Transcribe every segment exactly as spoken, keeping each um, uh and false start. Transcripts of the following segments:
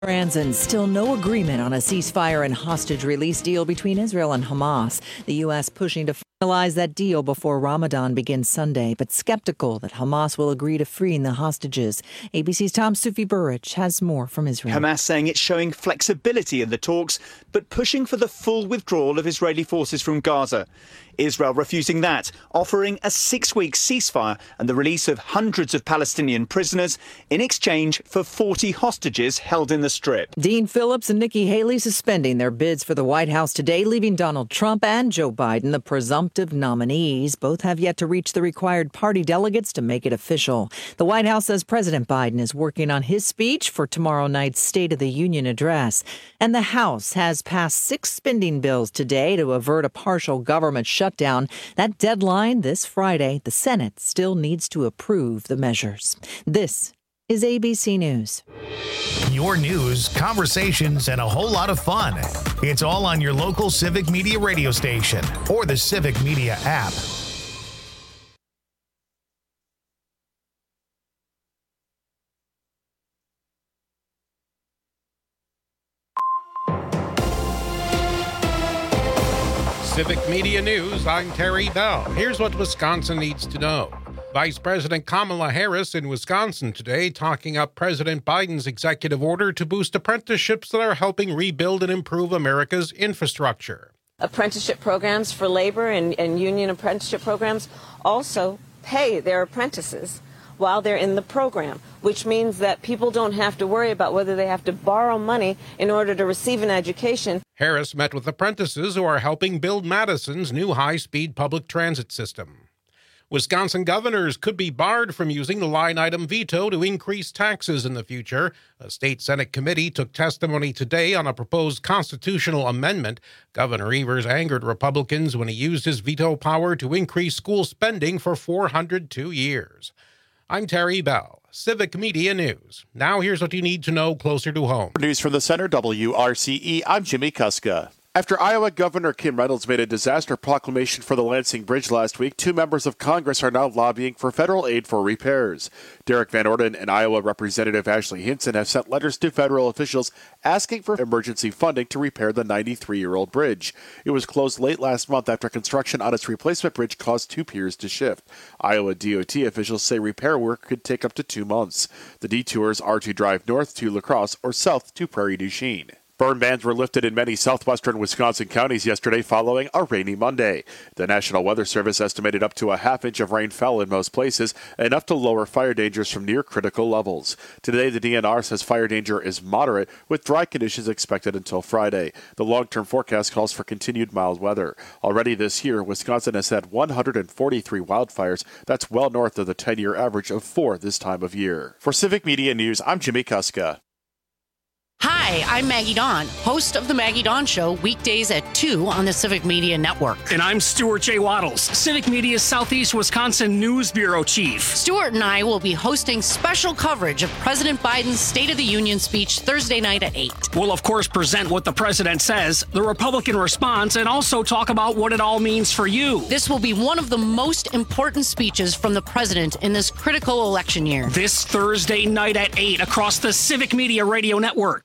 And still no agreement on a ceasefire and hostage release deal between Israel and Hamas. The U S pushing to finalize that deal before Ramadan begins Sunday, but skeptical that Hamas will agree to freeing the hostages. A B C's Tom Sufi Burrich has more from Israel. Hamas saying it's showing flexibility in the talks, but pushing for the full withdrawal of Israeli forces from Gaza. Israel refusing that, offering a six-week ceasefire and the release of hundreds of Palestinian prisoners in exchange for forty hostages held in the Strip. Dean Phillips and Nikki Haley suspending their bids for the White House today, leaving Donald Trump and Joe Biden the presumptive nominees. Both have yet to reach the required party delegates to make it official. The White House says President Biden is working on his speech for tomorrow night's State of the Union address. And the House has passed six spending bills today to avert a partial government shutdown. That deadline this Friday. The Senate still needs to approve the measures. This is A B C News. Your news, conversations, and a whole lot of fun. It's all on your local Civic Media radio station or the Civic Media app. Civic Media News, I'm Terry Bell. Here's what Wisconsin needs to know. Vice President Kamala Harris in Wisconsin today talking up President Biden's executive order to boost apprenticeships that are helping rebuild and improve America's infrastructure. Apprenticeship programs for labor and, and union apprenticeship programs also pay their apprentices while they're in the program, which means that people don't have to worry about whether they have to borrow money in order to receive an education. Harris met with apprentices who are helping build Madison's new high-speed public transit system. Wisconsin governors could be barred from using the line-item veto to increase taxes in the future. A state Senate committee took testimony today on a proposed constitutional amendment. Governor Evers angered Republicans when he used his veto power to increase school spending for four hundred two years. I'm Terry Bell, Civic Media News. Now here's what you need to know closer to home. News from the Center, W R C E. I'm Jimmy Kuska. After Iowa Governor Kim Reynolds made a disaster proclamation for the Lansing Bridge last week, two members of Congress are now lobbying for federal aid for repairs. Derek Van Orden and Iowa Representative Ashley Hinson have sent letters to federal officials asking for emergency funding to repair the ninety-three-year-old bridge. It was closed late last month after construction on its replacement bridge caused two piers to shift. Iowa D O T officials say repair work could take up to two months. The detours are to drive north to La Crosse or south to Prairie du Chien. Burn bans were lifted in many southwestern Wisconsin counties yesterday following a rainy Monday. The National Weather Service estimated up to a half inch of rain fell in most places, enough to lower fire dangers from near critical levels. Today, the D N R says fire danger is moderate, with dry conditions expected until Friday. The long-term forecast calls for continued mild weather. Already this year, Wisconsin has had one hundred forty-three wildfires. That's well north of the ten-year average of four this time of year. For Civic Media News, I'm Jimmy Kuska. Hi, I'm Maggie Dawn, host of The Maggie Dawn Show, weekdays at two on the Civic Media Network. And I'm Stuart J. Waddles, Civic Media's Southeast Wisconsin News Bureau Chief. Stuart and I will be hosting special coverage of President Biden's State of the Union speech Thursday night at eight. We'll, of course, present what the president says, the Republican response, and also talk about what it all means for you. This will be one of the most important speeches from the president in this critical election year. This Thursday night at eight across the Civic Media Radio Network.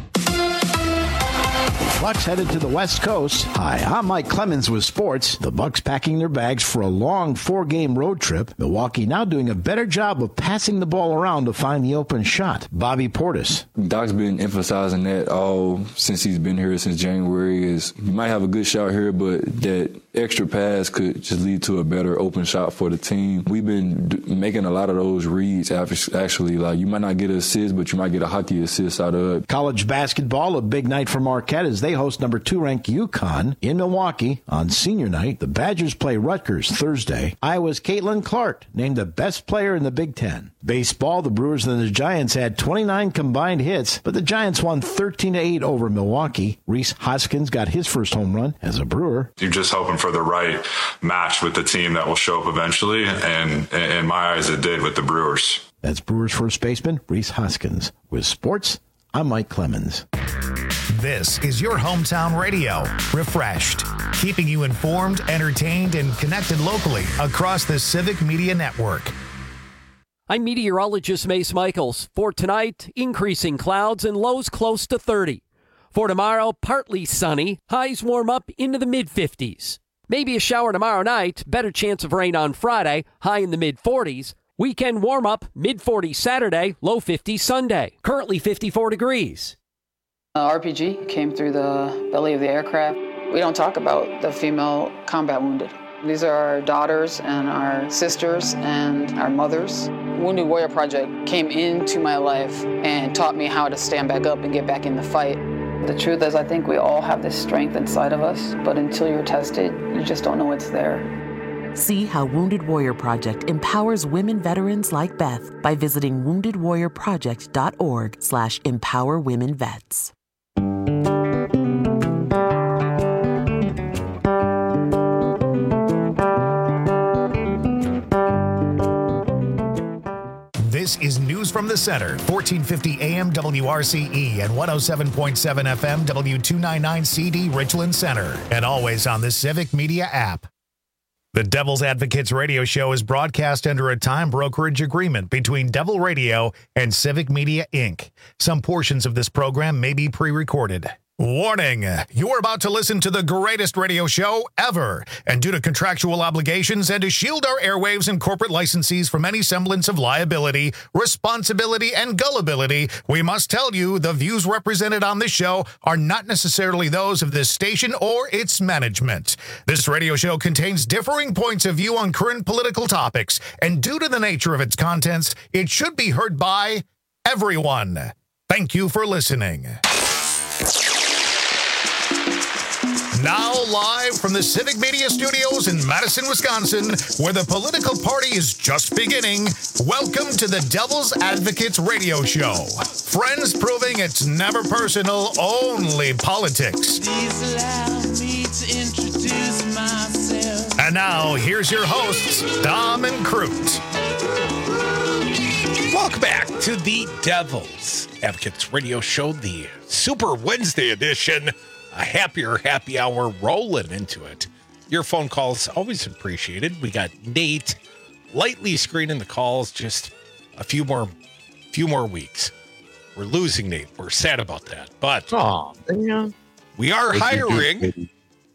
Bucks headed to the West Coast. Hi, I'm Mike Clemens with sports. The Bucks packing their bags for a long four-game road trip. Milwaukee now doing a better job of passing the ball around to find the open shot. Bobby Portis. Doc's been emphasizing that all since he's been here since January is you might have a good shot here, but that extra pass could just lead to a better open shot for the team. We've been d- making a lot of those reads actually. Like you might not get an assist, but you might get a hockey assist out of it. College basketball, a big night for Marquette as they host number two ranked UConn in Milwaukee on senior night. The Badgers play Rutgers Thursday. Iowa's Caitlin Clark named the best player in the Big Ten. Baseball, the Brewers and the Giants had twenty-nine combined hits, but the Giants won thirteen to eight over Milwaukee. Reese Hoskins got his first home run as a Brewer. You're just hoping for the right match with the team that will show up eventually, and in my eyes, it did with the Brewers. That's Brewers first baseman Reese Hoskins. With sports, I'm Mike Clemens. This is your hometown radio, Refreshed, keeping you informed, entertained, and connected locally across the Civic Media Network. I'm meteorologist Mace Michaels. For tonight, increasing clouds and lows close to thirty. For tomorrow, partly sunny, highs warm up into the mid-fifties. Maybe a shower tomorrow night, better chance of rain on Friday, high in the mid-forties. Weekend warm up, mid-forties Saturday, low fifties Sunday. Currently fifty-four degrees. Uh, R P G came through the belly of the aircraft. We don't talk about the female combat wounded. These are our daughters and our sisters and our mothers. Wounded Warrior Project came into my life and taught me how to stand back up and get back in the fight. The truth is, I think we all have this strength inside of us, but until you're tested, you just don't know it's there. See how Wounded Warrior Project empowers women veterans like Beth by visiting wounded warrior project dot org slash empower women vets. This is News from the Center, fourteen fifty A M W R C E and one oh seven point seven F M W two ninety-nine C D Richland Center, and always on the Civic Media app. The Devil's Advocates radio show is broadcast under a time brokerage agreement between Devil Radio and Civic Media, Incorporated. Some portions of this program may be pre-recorded. Warning, you're about to listen to the greatest radio show ever, and due to contractual obligations and to shield our airwaves and corporate licensees from any semblance of liability, responsibility, and gullibility, we must tell you the views represented on this show are not necessarily those of this station or its management. This radio show contains differing points of view on current political topics, and due to the nature of its contents, it should be heard by everyone. Thank you for listening. Now live from the Civic Media Studios in Madison, Wisconsin, where the political party is just beginning, welcome to the Devil's Advocates radio show. Friends proving it's never personal, only politics. Please allow me to introduce myself. And now, here's your hosts, Dom and Crute. Welcome back to the Devil's Advocates radio show, the Super Wednesday edition. A happier happy hour rolling into it. Your phone calls always appreciated. We got Nate lightly screening the calls. Just a few more, few more weeks. We're losing Nate. We're sad about that, but oh, yeah. we are hiring.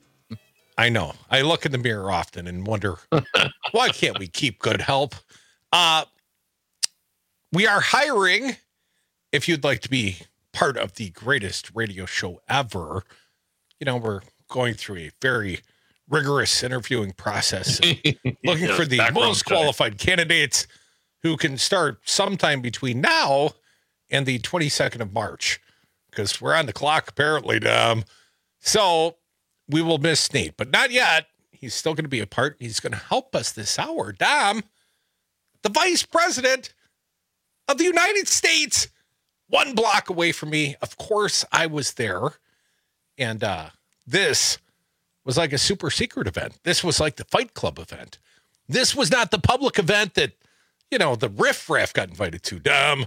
I know. I look in the mirror often and wonder why can't we keep good help? Uh, we are hiring. If you'd like to be part of the greatest radio show ever. You know, we're going through a very rigorous interviewing process, looking yes, for the most qualified candidates who can start sometime between now and the twenty-second of March, because we're on the clock, apparently, Dom. So we will miss Nate, but not yet. He's still going to be a part. He's going to help us this hour. Dom, the vice president of the United States, one block away from me. Of course, I was there. And uh, this was like a super secret event. This was like the Fight Club event. This was not the public event that, you know, the Riff Raff got invited to. Dumb.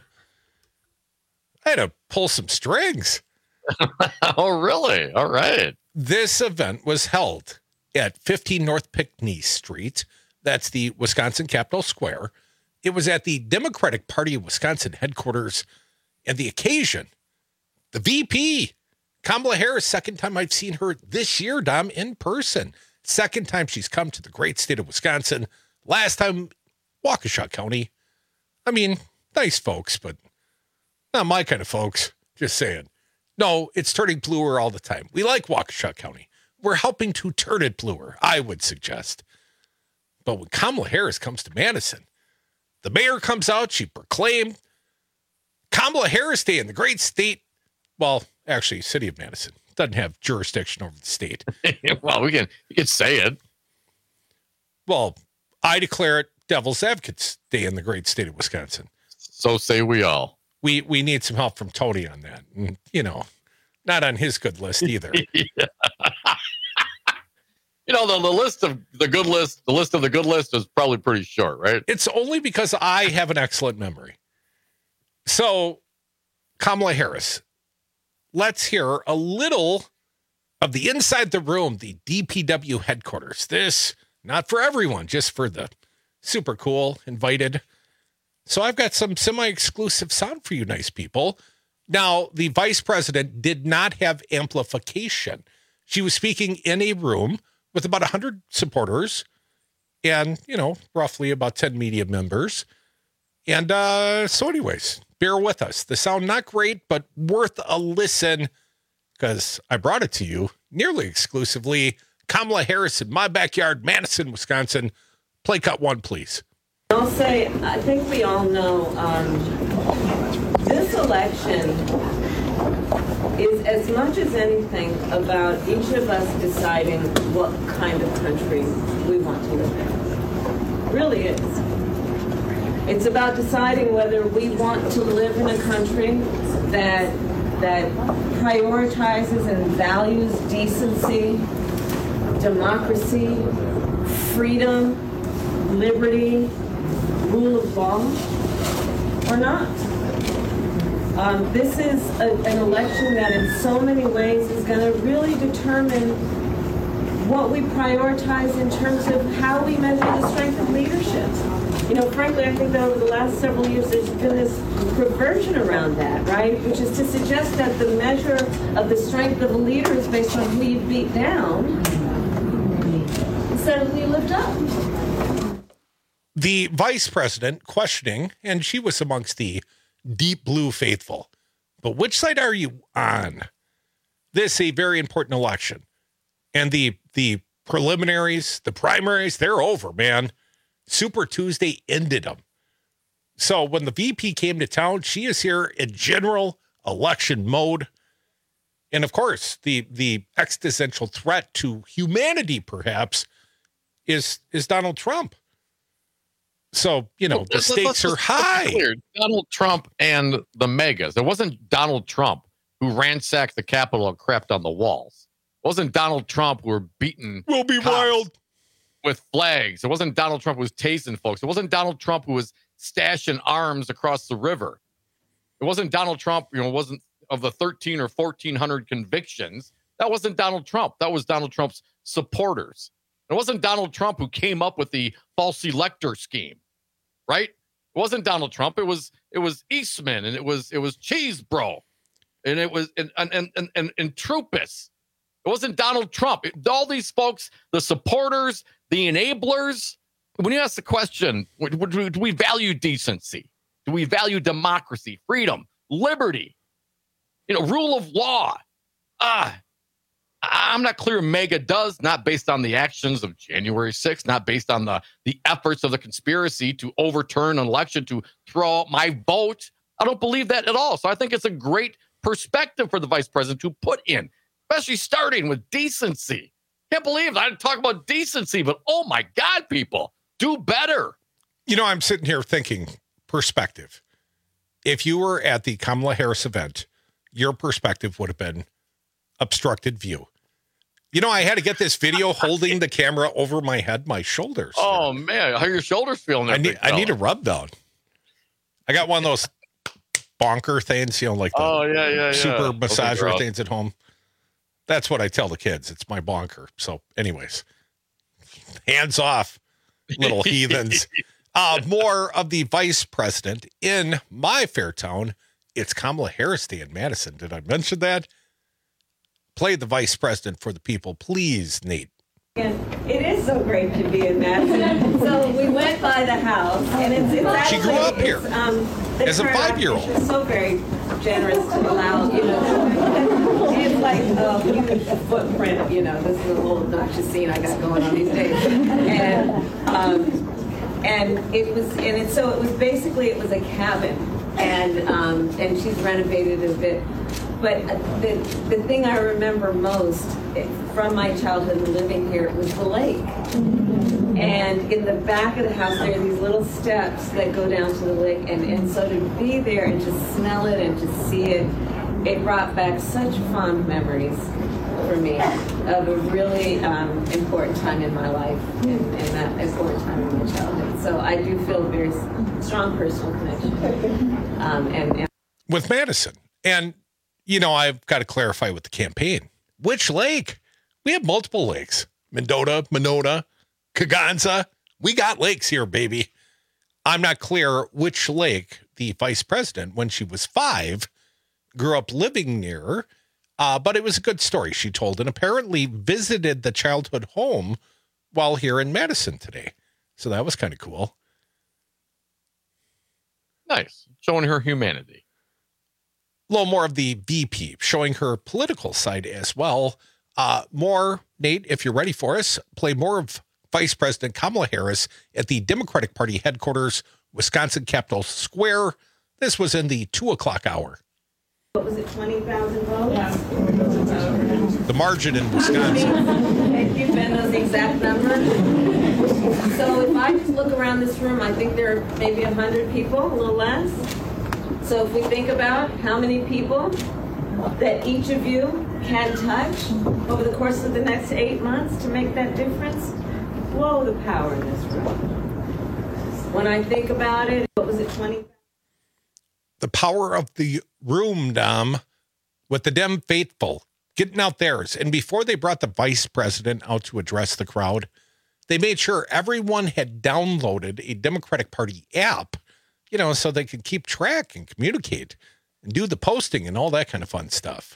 I had to pull some strings. Oh, really? All right. This event was held at fifteen North Pinckney Street. That's the Wisconsin Capitol Square. It was at the Democratic Party of Wisconsin headquarters. And the occasion, the V P, Kamala Harris, second time I've seen her this year, Dom, in person. Second time she's come to the great state of Wisconsin. Last time, Waukesha County. I mean, nice folks, but not my kind of folks. Just saying. No, it's turning bluer all the time. We like Waukesha County. We're helping to turn it bluer, I would suggest. But when Kamala Harris comes to Madison, the mayor comes out, she proclaimed Kamala Harris Day in the great state. Well, actually, city of Madison doesn't have jurisdiction over the state. Well, we can, we can say it. Well, I declare it Devil's Advocates Day in the great state of Wisconsin. So say we all. We we need some help from Tony on that. And, you know, not on his good list either. Yeah. You know, the, the list of the good list, the list of the good list is probably pretty short, right? It's only because I have an excellent memory. So, Kamala Harris, let's hear a little of the inside the room, the D P W headquarters. This, not for everyone, just for the super cool, invited. So I've got some semi-exclusive sound for you nice people. Now, the vice president did not have amplification. She was speaking in a room with about one hundred supporters and, you know, roughly about ten media members. And uh, so anyways, bear with us. The sound not great, but worth a listen because I brought it to you nearly exclusively. Kamala Harris in my backyard, Madison, Wisconsin. Play cut one, please. I'll say, I think we all know um, this election is as much as anything about each of us deciding what kind of country we want to live in. It really is. It's about deciding whether we want to live in a country that that prioritizes and values decency, democracy, freedom, liberty, rule of law, or not. Um, this is a, an election that in so many ways is going to really determine what we prioritize in terms of how we measure the strength of leadership. You know, frankly, I think that over the last several years there's been this perversion around that, right? Which is to suggest that the measure of the strength of a leader is based on who you beat down instead of who you lift up. The vice president questioning, and she was amongst the deep blue faithful. But which side are you on? This is a very important election. And the the preliminaries, the primaries, they're over, man. Super Tuesday ended them. So when the V P came to town, she is here in general election mode. And of course, the the existential threat to humanity, perhaps, is is Donald Trump. So, you know, well, the stakes let's, let's, are high. Clear. Donald Trump and the megas. It wasn't Donald Trump who ransacked the Capitol and crapped on the walls. It wasn't Donald Trump who were beating We'll be wild with flags. It wasn't Donald Trump who was tasing folks. It wasn't Donald Trump who was stashing arms across the river. It wasn't Donald Trump, you know, it wasn't of the thirteen or fourteen hundred convictions. That wasn't Donald Trump. That was Donald Trump's supporters. It wasn't Donald Trump who came up with the false elector scheme, right? It wasn't Donald Trump. It was it was Eastman, and it was it was Cheesebro, and it was and and and and, and Troopus. It wasn't Donald Trump. It, all these folks, the supporters, the enablers. When you ask the question, do, do we value decency? Do we value democracy, freedom, liberty, you know, rule of law? Ah, I'm not clear MAGA does, not based on the actions of January sixth, not based on the, the efforts of the conspiracy to overturn an election, to throw out my vote. I don't believe that at all. So I think it's a great perspective for the vice president to put in, especially starting with decency. Can't believe I didn't talk about decency, but oh my God, people, do better. You know, I'm sitting here thinking perspective. If you were at the Kamala Harris event, your perspective would have been obstructed view. You know, I had to get this video holding the camera over my head, my shoulders. Oh, man. How are your shoulders feeling? I need, I need a rub down. I got one of those bonker things, you know, like the oh, yeah, yeah, yeah. super massager things at home. That's what I tell the kids. It's my bonker. So anyways, hands off, little heathens. Uh, more of the vice president in my fair town. It's Kamala Harris Day in Madison. Did I mention that? Play the vice president for the people, please, Nate. And it is so great to be in Madison. So we went by the house, and it's, it's actually... She grew up here um, as a five-year-old. She's so very generous to allow, you know, it's like a huge footprint, you know, this is a little obnoxious scene I got going on these days. And, um, and it was, and it, so it was basically, it was a cabin, and um, and she's renovated a bit. But the the thing I remember most from my childhood living here was the lake. And in the back of the house, there are these little steps that go down to the lake. And, and so to be there and to smell it and to see it, it brought back such fond memories for me of a really um, important time in my life and, and that important time in my childhood. So I do feel a very strong personal connection. Um, and, and with Madison. And you know, I've got to clarify with the campaign. Which lake? We have multiple lakes. Mendota, Monona, Kaganza. We got lakes here, baby. I'm not clear which lake the vice president, when she was five, grew up living near, uh, but it was a good story she told, and apparently visited the childhood home while here in Madison today. So that was kind of cool. Nice. Showing her humanity. A little more of the V P, showing her political side as well. Uh, more, Nate, if you're ready for us, play more of Vice President Kamala Harris at the Democratic Party headquarters, Wisconsin Capitol Square. This was in the two o'clock hour. What was it, twenty thousand votes? Yeah. The margin in Wisconsin. Thank you, Ben, those exact numbers. So if I just look around this room, I think there are maybe one hundred people, a little less. So if we think about how many people that each of you can touch over the course of the next eight months to make that difference, whoa, the power in this room. When I think about it, what was it, twenty? The power of the room, Dom, with the Dem faithful getting out theirs. And before they brought the vice president out to address the crowd, they made sure everyone had downloaded a Democratic Party app, you know, so they could keep track and communicate and do the posting and all that kind of fun stuff.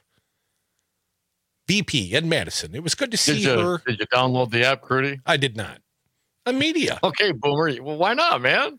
V P in Madison. It was good to see did you, her. Did you download the app, Crudy? I did not. A media. Okay, Boomer. Well, why not, man?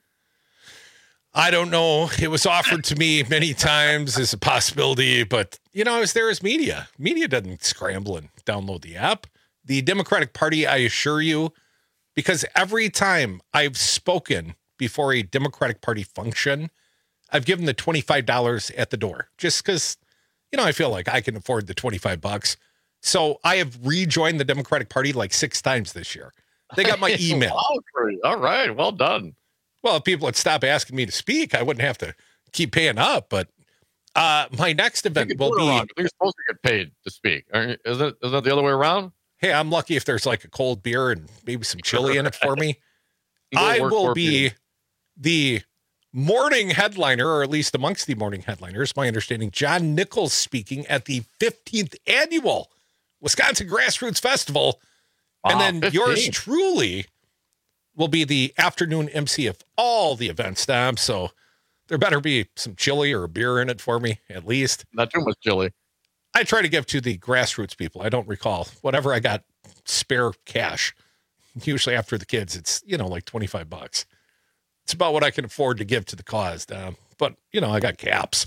I don't know. It was offered to me many times as a possibility, but, you know, I was there as media. Media doesn't scramble and download the app. The Democratic Party, I assure you, because every time I've spoken before a Democratic Party function, I've given the twenty-five dollars at the door just because, you know, I feel like I can afford the twenty-five bucks. So I have rejoined the Democratic Party like six times this year. They got my email. Wow, all right. Well done. Well, if people would stop asking me to speak, I wouldn't have to keep paying up. But uh, my next event will be. Wrong. You're supposed to get paid to speak. Aren't you? Is it? Is that the other way around? Hey, I'm lucky if there's like a cold beer and maybe some chili in it for me. I will be the morning headliner, or at least amongst the morning headliners. My understanding, John Nichols speaking at the fifteenth annual Wisconsin Grassroots Festival. Wow, and then fifteen. Yours truly will be the afternoon M C of all the events, Dom. So there better be some chili or beer in it for me, at least. Not too much chili. I try to give to the grassroots people. I don't recall. Whatever I got spare cash, usually after the kids, it's, you know, like twenty-five bucks. It's about what I can afford to give to the cause, Dom. But, you know, I got caps.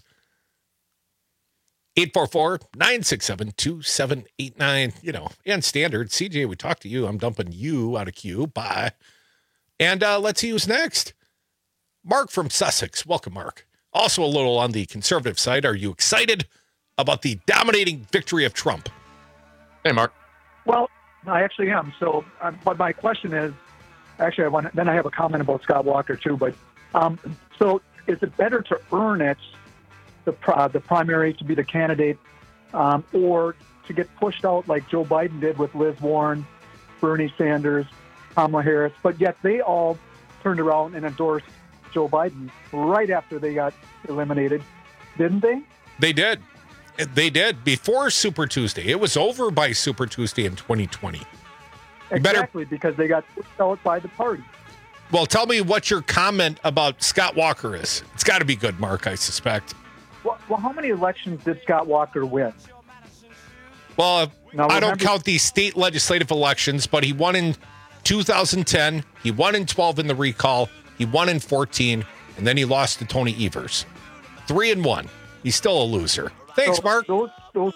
eight four four, nine six seven, two seven eight nine, you know, and standard. C J, we talked to you. I'm dumping you out of queue. Bye. And uh, let's see who's next. Mark from Sussex. Welcome, Mark. Also a little on the conservative side. Are you excited about the dominating victory of Trump? Hey, Mark. Well, I actually am. So, um, but my question is, actually, I want. Then I have a comment about Scott Walker too. But um, so, is it better to earn it, the uh, the primary to be the candidate, um, or to get pushed out like Joe Biden did with Liz Warren, Bernie Sanders, Kamala Harris, but yet they all turned around and endorsed Joe Biden right after they got eliminated, didn't they? They did. They did before Super Tuesday. It was over by Super Tuesday in twenty twenty. Exactly, better... because they got pushed out by the party. Well, tell me what your comment about Scott Walker is. It's got to be good, Mark, I suspect. Well, well, how many elections did Scott Walker win? Well, now, I remember... don't count the state legislative elections, but he won in two thousand ten. He won in twelve in the recall. He won in fourteen, and then he lost to Tony Evers. Three and one. He's still a loser. Thanks, so, Mark. Those, those...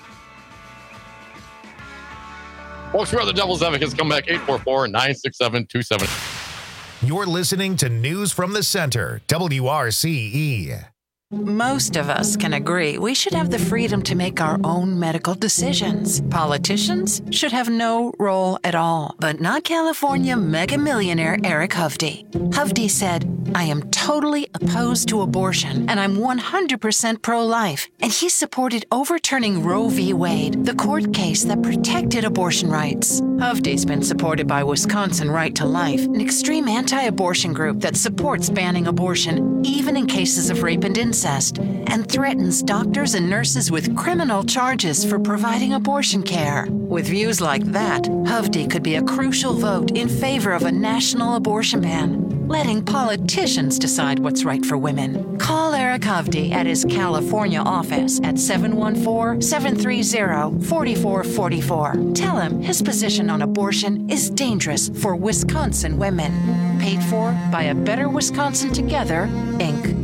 Folks, we're the Devil's Advocates. Come back eight four four, nine six seven, two seven. You're listening to News from the Center, W R C E. Most of us can agree we should have the freedom to make our own medical decisions. Politicians should have no role at all, but not California mega millionaire Eric Hovde. Hovde said, "I am totally opposed to abortion, and I'm one hundred percent pro-life." And he supported overturning Roe v. Wade, the court case that protected abortion rights. Hovde's been supported by Wisconsin Right to Life, an extreme anti-abortion group that supports banning abortion, even in cases of rape and incest, and threatens doctors and nurses with criminal charges for providing abortion care. With views like that, Hovde could be a crucial vote in favor of a national abortion ban. letting politicians decide what's right for women. Call Eric Hovde at his California office at seven one four, seven three zero, four four four four. Tell him his position on abortion is dangerous for Wisconsin women. Paid for by a Better Wisconsin Together, Incorporated.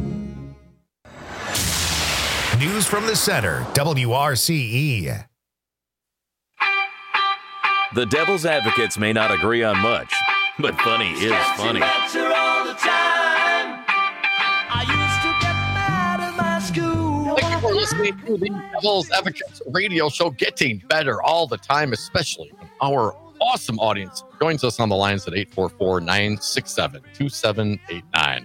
News from the center, W R C E. The Devil's Advocates may not agree on much, but funny is funny. Thank you for listening to the Devil's Advocates radio show, getting better all the time, especially when our awesome audience joins us on the lines at eight four four, nine six seven, two seven eight nine.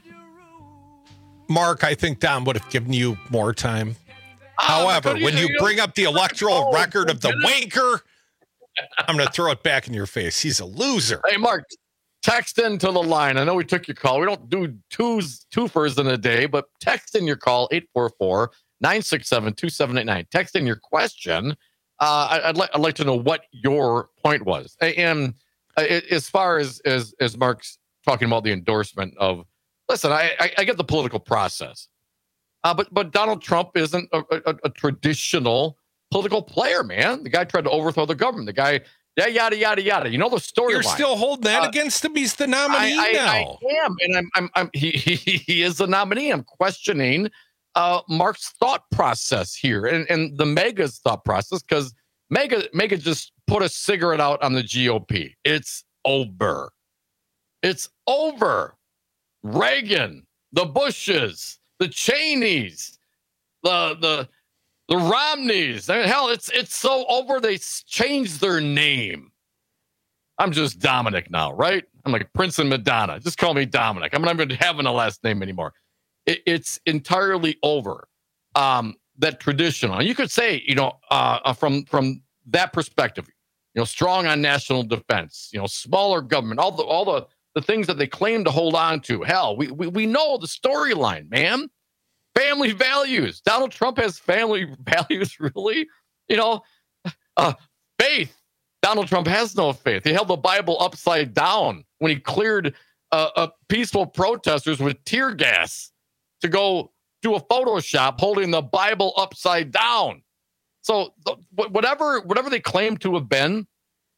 Mark, I think Don would have given you more time. Oh, However, when you bring up the electoral record of the wanker, I'm going to throw it back in your face. He's a loser. Hey, Mark, text into the line. I know we took your call. We don't do twos, twofers in a day, but text in your call, eight four four, nine six seven, two seven eight nine. Text in your question. Uh, I, I'd, li- I'd like to know what your point was. And uh, as far as, as, as Mark's talking about the endorsement of, listen, I, I, I get the political process, uh, but but Donald Trump isn't a, a, a traditional political player, man. The guy tried to overthrow the government. The guy, yeah, yada, yada, yada. You know the story. You're line. still holding that uh, against him. He's the nominee I, I, now. I am, and I'm, I'm, I'm he, he, he is the nominee. I'm questioning uh, Mark's thought process here, and, and the Mega's thought process, because Mega, Mega just put a cigarette out on the G O P. It's over. It's over. Reagan, the Bushes, the Cheneys, the the. The Romneys, I mean, hell, it's it's so over they changed their name. I'm just Dominic now, right? I'm like Prince and Madonna. Just call me Dominic. I'm not even having a last name anymore. It, it's entirely over. Um, that traditional. You could say, you know, uh, from from that perspective, you know, strong on national defense, you know, smaller government, all the all the the things that they claim to hold on to. Hell, we we we know the storyline, man. Family values. Donald Trump has family values, really? You know, uh, faith. Donald Trump has no faith. He held the Bible upside down when he cleared uh, uh, peaceful protesters with tear gas to go do a Photoshop holding the Bible upside down. So th- whatever, whatever they claim to have been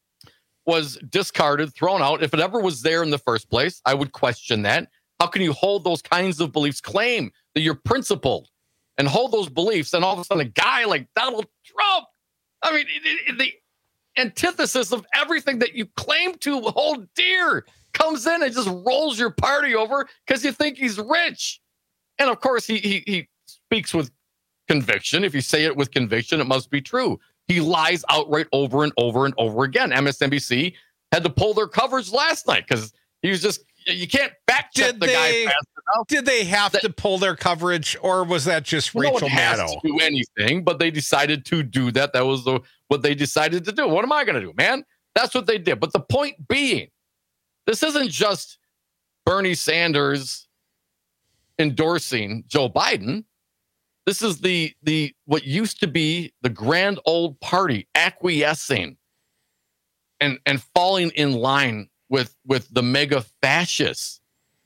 was discarded, thrown out. If it ever was there in the first place, I would question that. How can you hold those kinds of beliefs, claim that you're principled, and hold those beliefs, and all of a sudden a guy like Donald Trump, I mean, it, it, the antithesis of everything that you claim to hold dear, comes in and just rolls your party over because you think he's rich. And of course, he, he, he speaks with conviction. If you say it with conviction, it must be true. He lies outright over and over and over again. M S N B C had to pull their coverage last night because he was just, you can't fact check Did the they, guy fast enough. Did they have that, to pull their coverage, or was that just no Rachel one has Maddow? To do anything, but they decided to do that. That was the, what they decided to do. What am I going to do, man? That's what they did. But the point being, this isn't just Bernie Sanders endorsing Joe Biden. This is the the what used to be the grand old party acquiescing and and falling in line with with the mega fascists.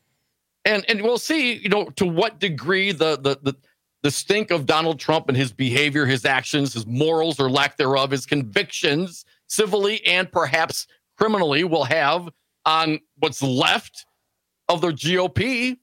And and we'll see, you know, to what degree the the the the stink of Donald Trump and his behavior, his actions, his morals or lack thereof, his convictions, civilly and perhaps criminally, will have on what's left of the G O P.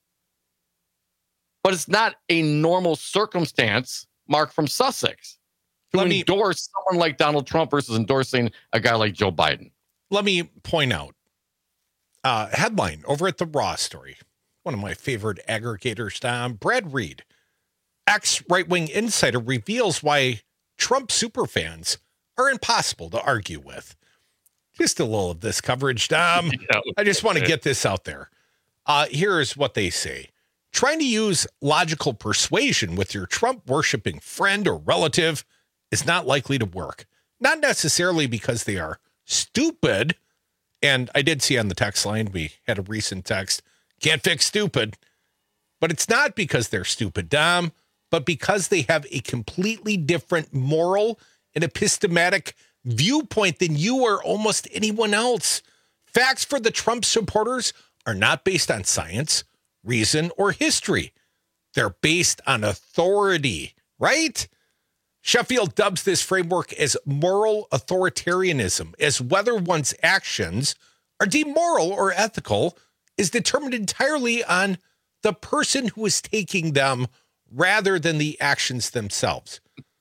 But it's not a normal circumstance, Mark, from Sussex, to Let endorse me, someone like Donald Trump versus endorsing a guy like Joe Biden. Let me point out, uh, headline over at the Raw Story, one of my favorite aggregators, Tom, Brad Reed, ex-right-wing insider, reveals why Trump superfans are impossible to argue with. Just a little of this coverage, Tom. Yeah, I just want to get this out there. Uh, here's what they say. Trying to use logical persuasion with your Trump-worshiping friend or relative is not likely to work. Not necessarily because they are stupid. And I did see on the text line, we had a recent text, can't fix stupid. But it's not because they're stupid, Dom, but because they have a completely different moral and epistematic viewpoint than you or almost anyone else. Facts for the Trump supporters are not based on science, reason, or history. They're based on authority, right? Sheffield dubs this framework as moral authoritarianism, as whether one's actions are deemed moral or ethical is determined entirely on the person who is taking them rather than the actions themselves.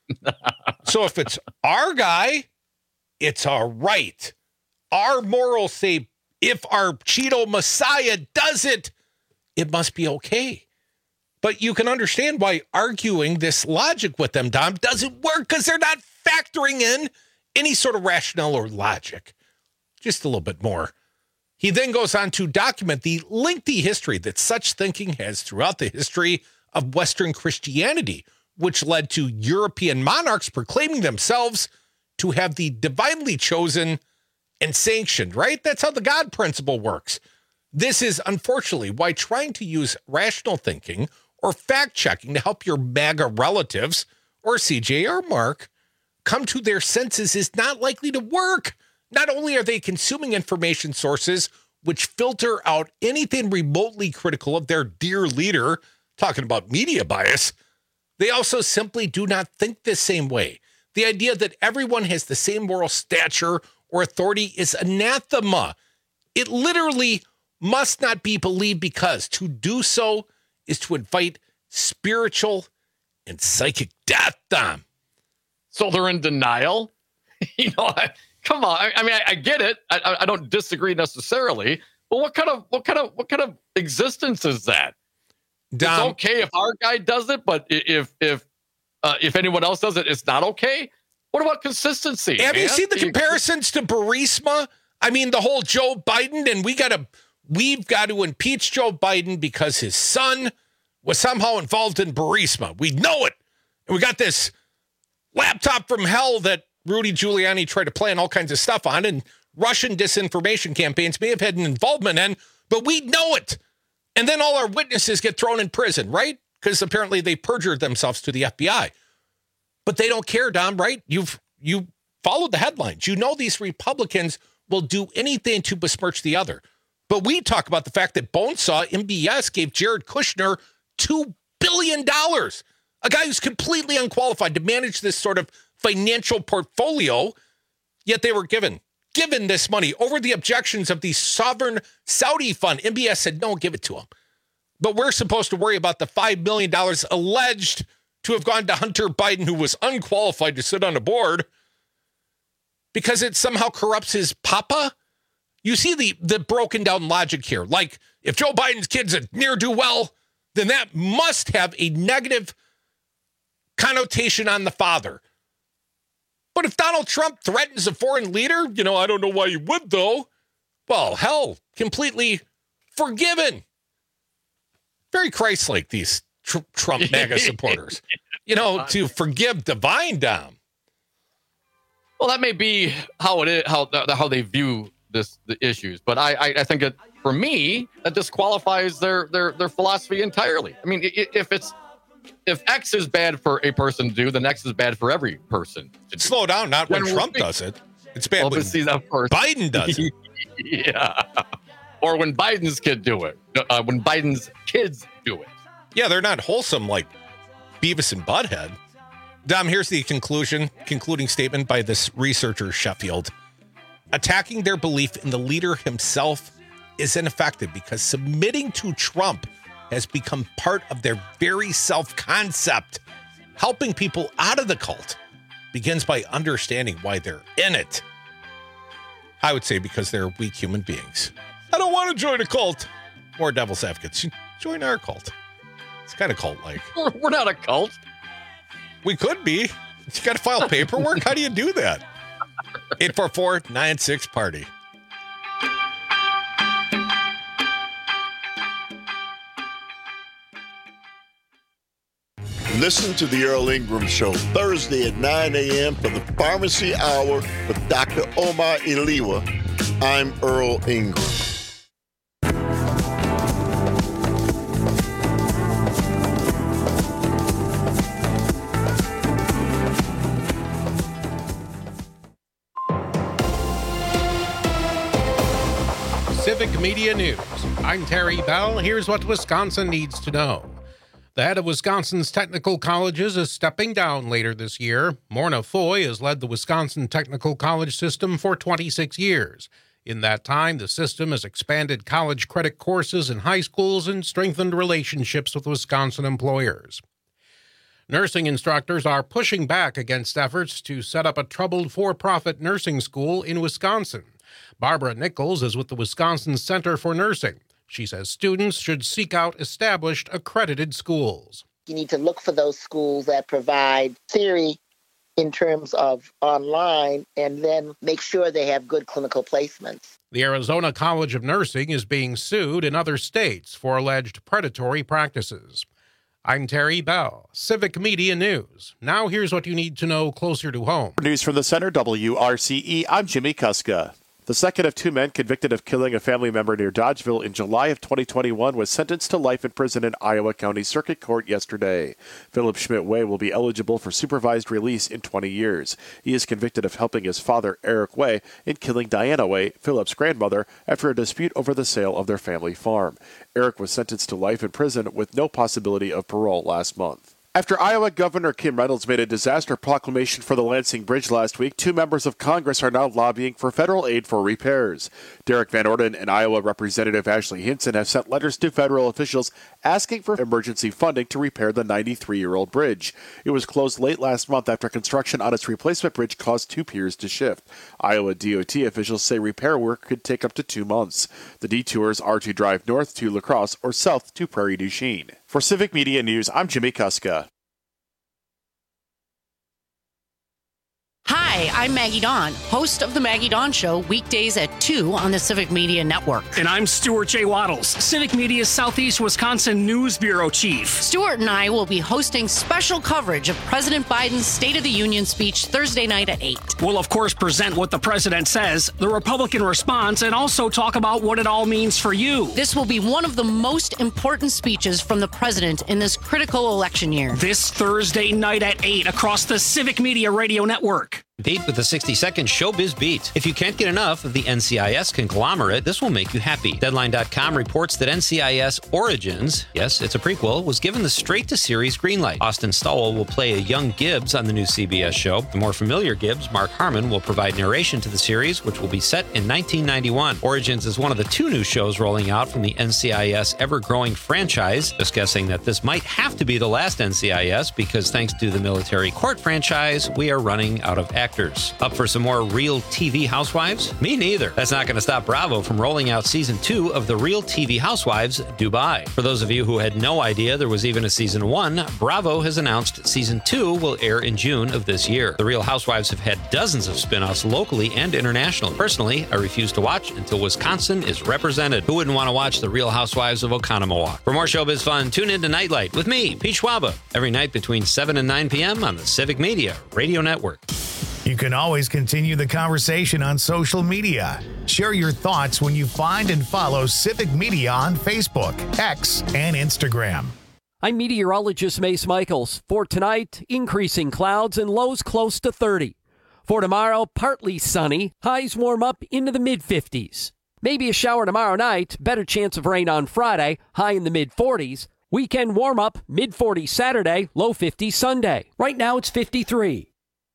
So if it's our guy, it's our right. Our morals say if our Cheeto Messiah does it, it must be okay. But you can understand why arguing this logic with them, Dom, doesn't work because they're not factoring in any sort of rationale or logic. Just a little bit more. He then goes on to document the lengthy history that such thinking has throughout the history of Western Christianity, which led to European monarchs proclaiming themselves to have the divinely chosen and sanctioned, right? That's how the God principle works. This is unfortunately why trying to use rational thinking or fact-checking to help your MAGA relatives or C J or Mark come to their senses is not likely to work. Not only are they consuming information sources which filter out anything remotely critical of their dear leader, talking about media bias, they also simply do not think the same way. The idea that everyone has the same moral stature or authority is anathema. It literally must not be believed because to do so is to invite spiritual and psychic death, Dom. So they're in denial? You know, I, come on. I, I mean, I, I get it. I, I don't disagree necessarily. But what kind of what kind of what kind of existence is that? Dom, it's okay if our guy does it, but if if uh, if anyone else does it, it's not okay. What about consistency? Have man? you seen the comparisons to Burisma? I mean, the whole Joe Biden, and we got to. We've got to impeach Joe Biden because his son was somehow involved in Burisma. We know it. And we got this laptop from hell that Rudy Giuliani tried to plan all kinds of stuff on, and Russian disinformation campaigns may have had an involvement in, but we know it. And then all our witnesses get thrown in prison, right? Because apparently they perjured themselves to the F B I. But they don't care, Dom, right? You've you followed the headlines. You know these Republicans will do anything to besmirch the other. But we talk about the fact that Bonesaw M B S gave Jared Kushner two billion dollars, a guy who's completely unqualified to manage this sort of financial portfolio, yet they were given, given this money over the objections of the sovereign Saudi fund. M B S said, no, give it to him. But we're supposed to worry about the five million dollars alleged to have gone to Hunter Biden, who was unqualified to sit on a board, because it somehow corrupts his papa. You see the, the broken down logic here. Like, if Joe Biden's kid's a ne'er-do-well, then that must have a negative connotation on the father. But if Donald Trump threatens a foreign leader, you know, I don't know why you would, though. Well, hell, completely forgiven. Very Christ-like, these tr- Trump MAGA supporters. You know, to forgive divine, Dom. Well, that may be how it is, how how they view this the issues, but I I, I think that for me that disqualifies their their their philosophy entirely. I mean, if it's if X is bad for a person to do, then X is bad for every person to do. Slow down, not when, when Trump we, does it. It's bad well, when see that first. Biden does it. Yeah, or when Biden's kid do it. Uh, when Biden's kids do it. Yeah, they're not wholesome like Beavis and Butthead. Dom, here's the conclusion, concluding statement by this researcher, Sheffield. Attacking their belief in the leader himself is ineffective because submitting to Trump has become part of their very self-concept. Helping people out of the cult begins by understanding why they're in it. I would say because they're weak human beings. I don't want to join a cult. More devil's advocates. Join our cult. It's kind of cult-like. We're not a cult. We could be. You got to file paperwork? How do you do that? eight four four, nine six, party. Listen to the Earl Ingram Show Thursday at nine a.m. for the Pharmacy Hour with Doctor Omar Iliwa. I'm Earl Ingram. Civic Media News. I'm Terry Bell. Here's what Wisconsin needs to know. The head of Wisconsin's technical colleges is stepping down later this year. Morna Foy has led the Wisconsin Technical College system for twenty-six years. In that time, the system has expanded college credit courses in high schools and strengthened relationships with Wisconsin employers. Nursing instructors are pushing back against efforts to set up a troubled for-profit nursing school in Wisconsin. Barbara Nichols is with the Wisconsin Center for Nursing. She says students should seek out established, accredited schools. You need to look for those schools that provide theory in terms of online and then make sure they have good clinical placements. The Arizona College of Nursing is being sued in other states for alleged predatory practices. I'm Terry Bell, Civic Media News. Now here's what you need to know closer to home. News from the Center, W R C E. I'm Jimmy Kuska. The second of two men convicted of killing a family member near Dodgeville in July of twenty twenty-one was sentenced to life in prison in Iowa County Circuit Court yesterday. Philip Schmidt-Way will be eligible for supervised release in twenty years. He is convicted of helping his father, Eric Way, in killing Diana Way, Philip's grandmother, after a dispute over the sale of their family farm. Eric was sentenced to life in prison with no possibility of parole last month. After Iowa Governor Kim Reynolds made a disaster proclamation for the Lansing Bridge last week, two members of Congress are now lobbying for federal aid for repairs. Derek Van Orden and Iowa Representative Ashley Hinson have sent letters to federal officials asking for emergency funding to repair the ninety-three-year-old bridge. It was closed late last month after construction on its replacement bridge caused two piers to shift. Iowa D O T officials say repair work could take up to two months. The detours are to drive north to La Crosse or south to Prairie du Chien. For Civic Media News, I'm Jimmy Kuska. Hi, I'm Maggie Dawn, host of The Maggie Dawn Show, weekdays at two on the Civic Media Network. And I'm Stuart J. Waddles, Civic Media's Southeast Wisconsin News Bureau Chief. Stuart and I will be hosting special coverage of President Biden's State of the Union speech Thursday night at eight. We'll, of course, present what the president says, the Republican response, and also talk about what it all means for you. This will be one of the most important speeches from the president in this critical election year. This Thursday night at eight across the Civic Media Radio Network. Beat with the sixty second Showbiz Beat. If you can't get enough of the N C I S conglomerate, this will make you happy. Deadline dot com reports that N C I S Origins, yes, it's a prequel, was given the straight-to-series greenlight. Austin Stowell will play a young Gibbs on the new C B S show. The more familiar Gibbs, Mark Harmon, will provide narration to the series, which will be set in nineteen ninety-one. Origins is one of the two new shows rolling out from the N C I S ever-growing franchise. Just guessing that this might have to be the last N C I S because thanks to the military court franchise, we are running out of actors. Up for some more real T V Housewives? Me neither. That's not going to stop Bravo from rolling out season two of the Real T V Housewives Dubai. For those of you who had no idea there was even a season one, Bravo has announced season two will air in June of this year. The Real Housewives have had dozens of spin-offs locally and internationally. Personally, I refuse to watch until Wisconsin is represented. Who wouldn't want to watch the Real Housewives of Oconomowoc? For more showbiz fun, tune in to Nightlight with me, Pete Schwaba, every night between seven and nine p.m. on the Civic Media Radio Network. You can always continue the conversation on social media. Share your thoughts when you find and follow Civic Media on Facebook, X, and Instagram. I'm meteorologist Mace Michaels. For tonight, increasing clouds and lows close to thirty. For tomorrow, partly sunny, highs warm up into the mid fifties. Maybe a shower tomorrow night, better chance of rain on Friday, high in the mid forties. Weekend warm up, mid forties Saturday, low fifties Sunday. Right now it's fifty-three.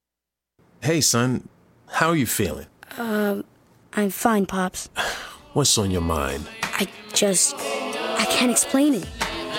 Hey, son, how are you feeling? Um, I'm fine, Pops. What's on your mind? I just, I can't explain it.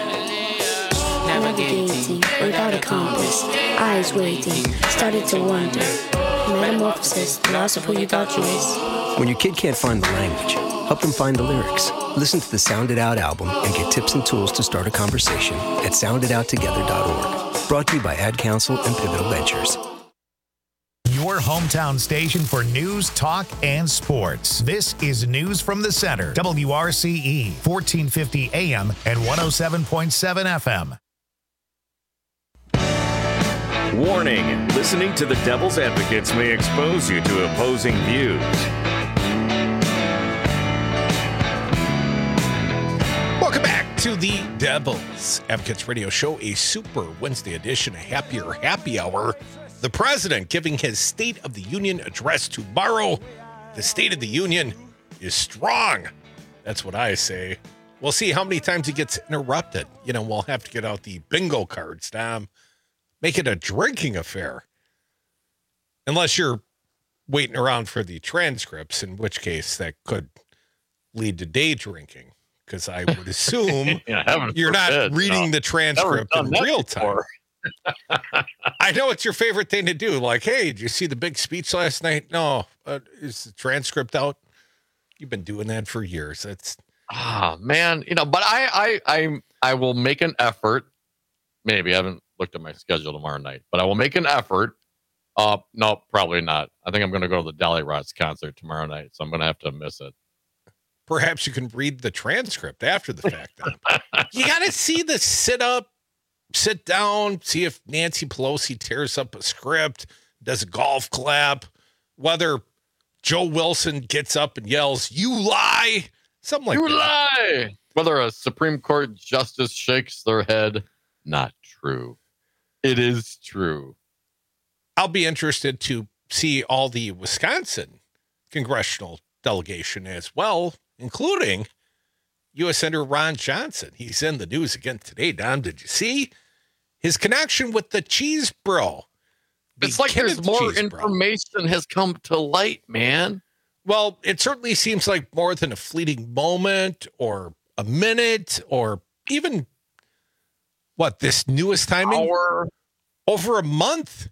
Navigating without a compass, eyes waiting, started to wonder. Metamorphosis, the loss of who you thought you was. When your kid can't find the language, help them find the lyrics. Listen to the Sound It Out album and get tips and tools to start a conversation at sound it out together dot org. Brought to you by Ad Council and Pivotal Ventures. Your hometown station for news, talk, and sports. This is News from the Center, W R C E, fourteen fifty A M and one oh seven point seven F M. Warning, listening to the Devil's Advocates may expose you to opposing views. Welcome back to the Devil's Advocates Radio Show, a super Wednesday edition, a happier happy hour. The president giving his State of the Union address tomorrow. The State of the Union is strong. That's what I say. We'll see how many times he gets interrupted. You know, we'll have to get out the bingo cards, Tom. Make it a drinking affair. Unless you're waiting around for the transcripts, in which case that could lead to day drinking. Because I would assume yeah, you're forbid, not reading no. the transcript in real time. I know it's your favorite thing to do. Like, hey, did you see the big speech last night? No. Uh, is the transcript out? You've been doing that for years. That's ah man, you know. But I, I, I, I will make an effort. Maybe I haven't looked at my schedule tomorrow night, but I will make an effort. Uh, no, probably not. I think I'm going to go to the Dolly Rots concert tomorrow night, so I'm going to have to miss it. Perhaps you can read the transcript after the fact. You got to see the sit up, sit down, see if Nancy Pelosi tears up a script, does a golf clap, whether Joe Wilson gets up and yells, "You lie," something like you that. You lie. Whether a Supreme Court justice shakes their head, not true. It is true. I'll be interested to see all the Wisconsin congressional delegation as well, including U S Senator Ron Johnson. He's in the news again today, Don. Did you see his connection with the Cheese Bro? The it's like Kenneth there's more Cheese information Bro. has come to light, man. Well, it certainly seems like more than a fleeting moment or a minute or even, what, this newest timing? Hour. Over a month.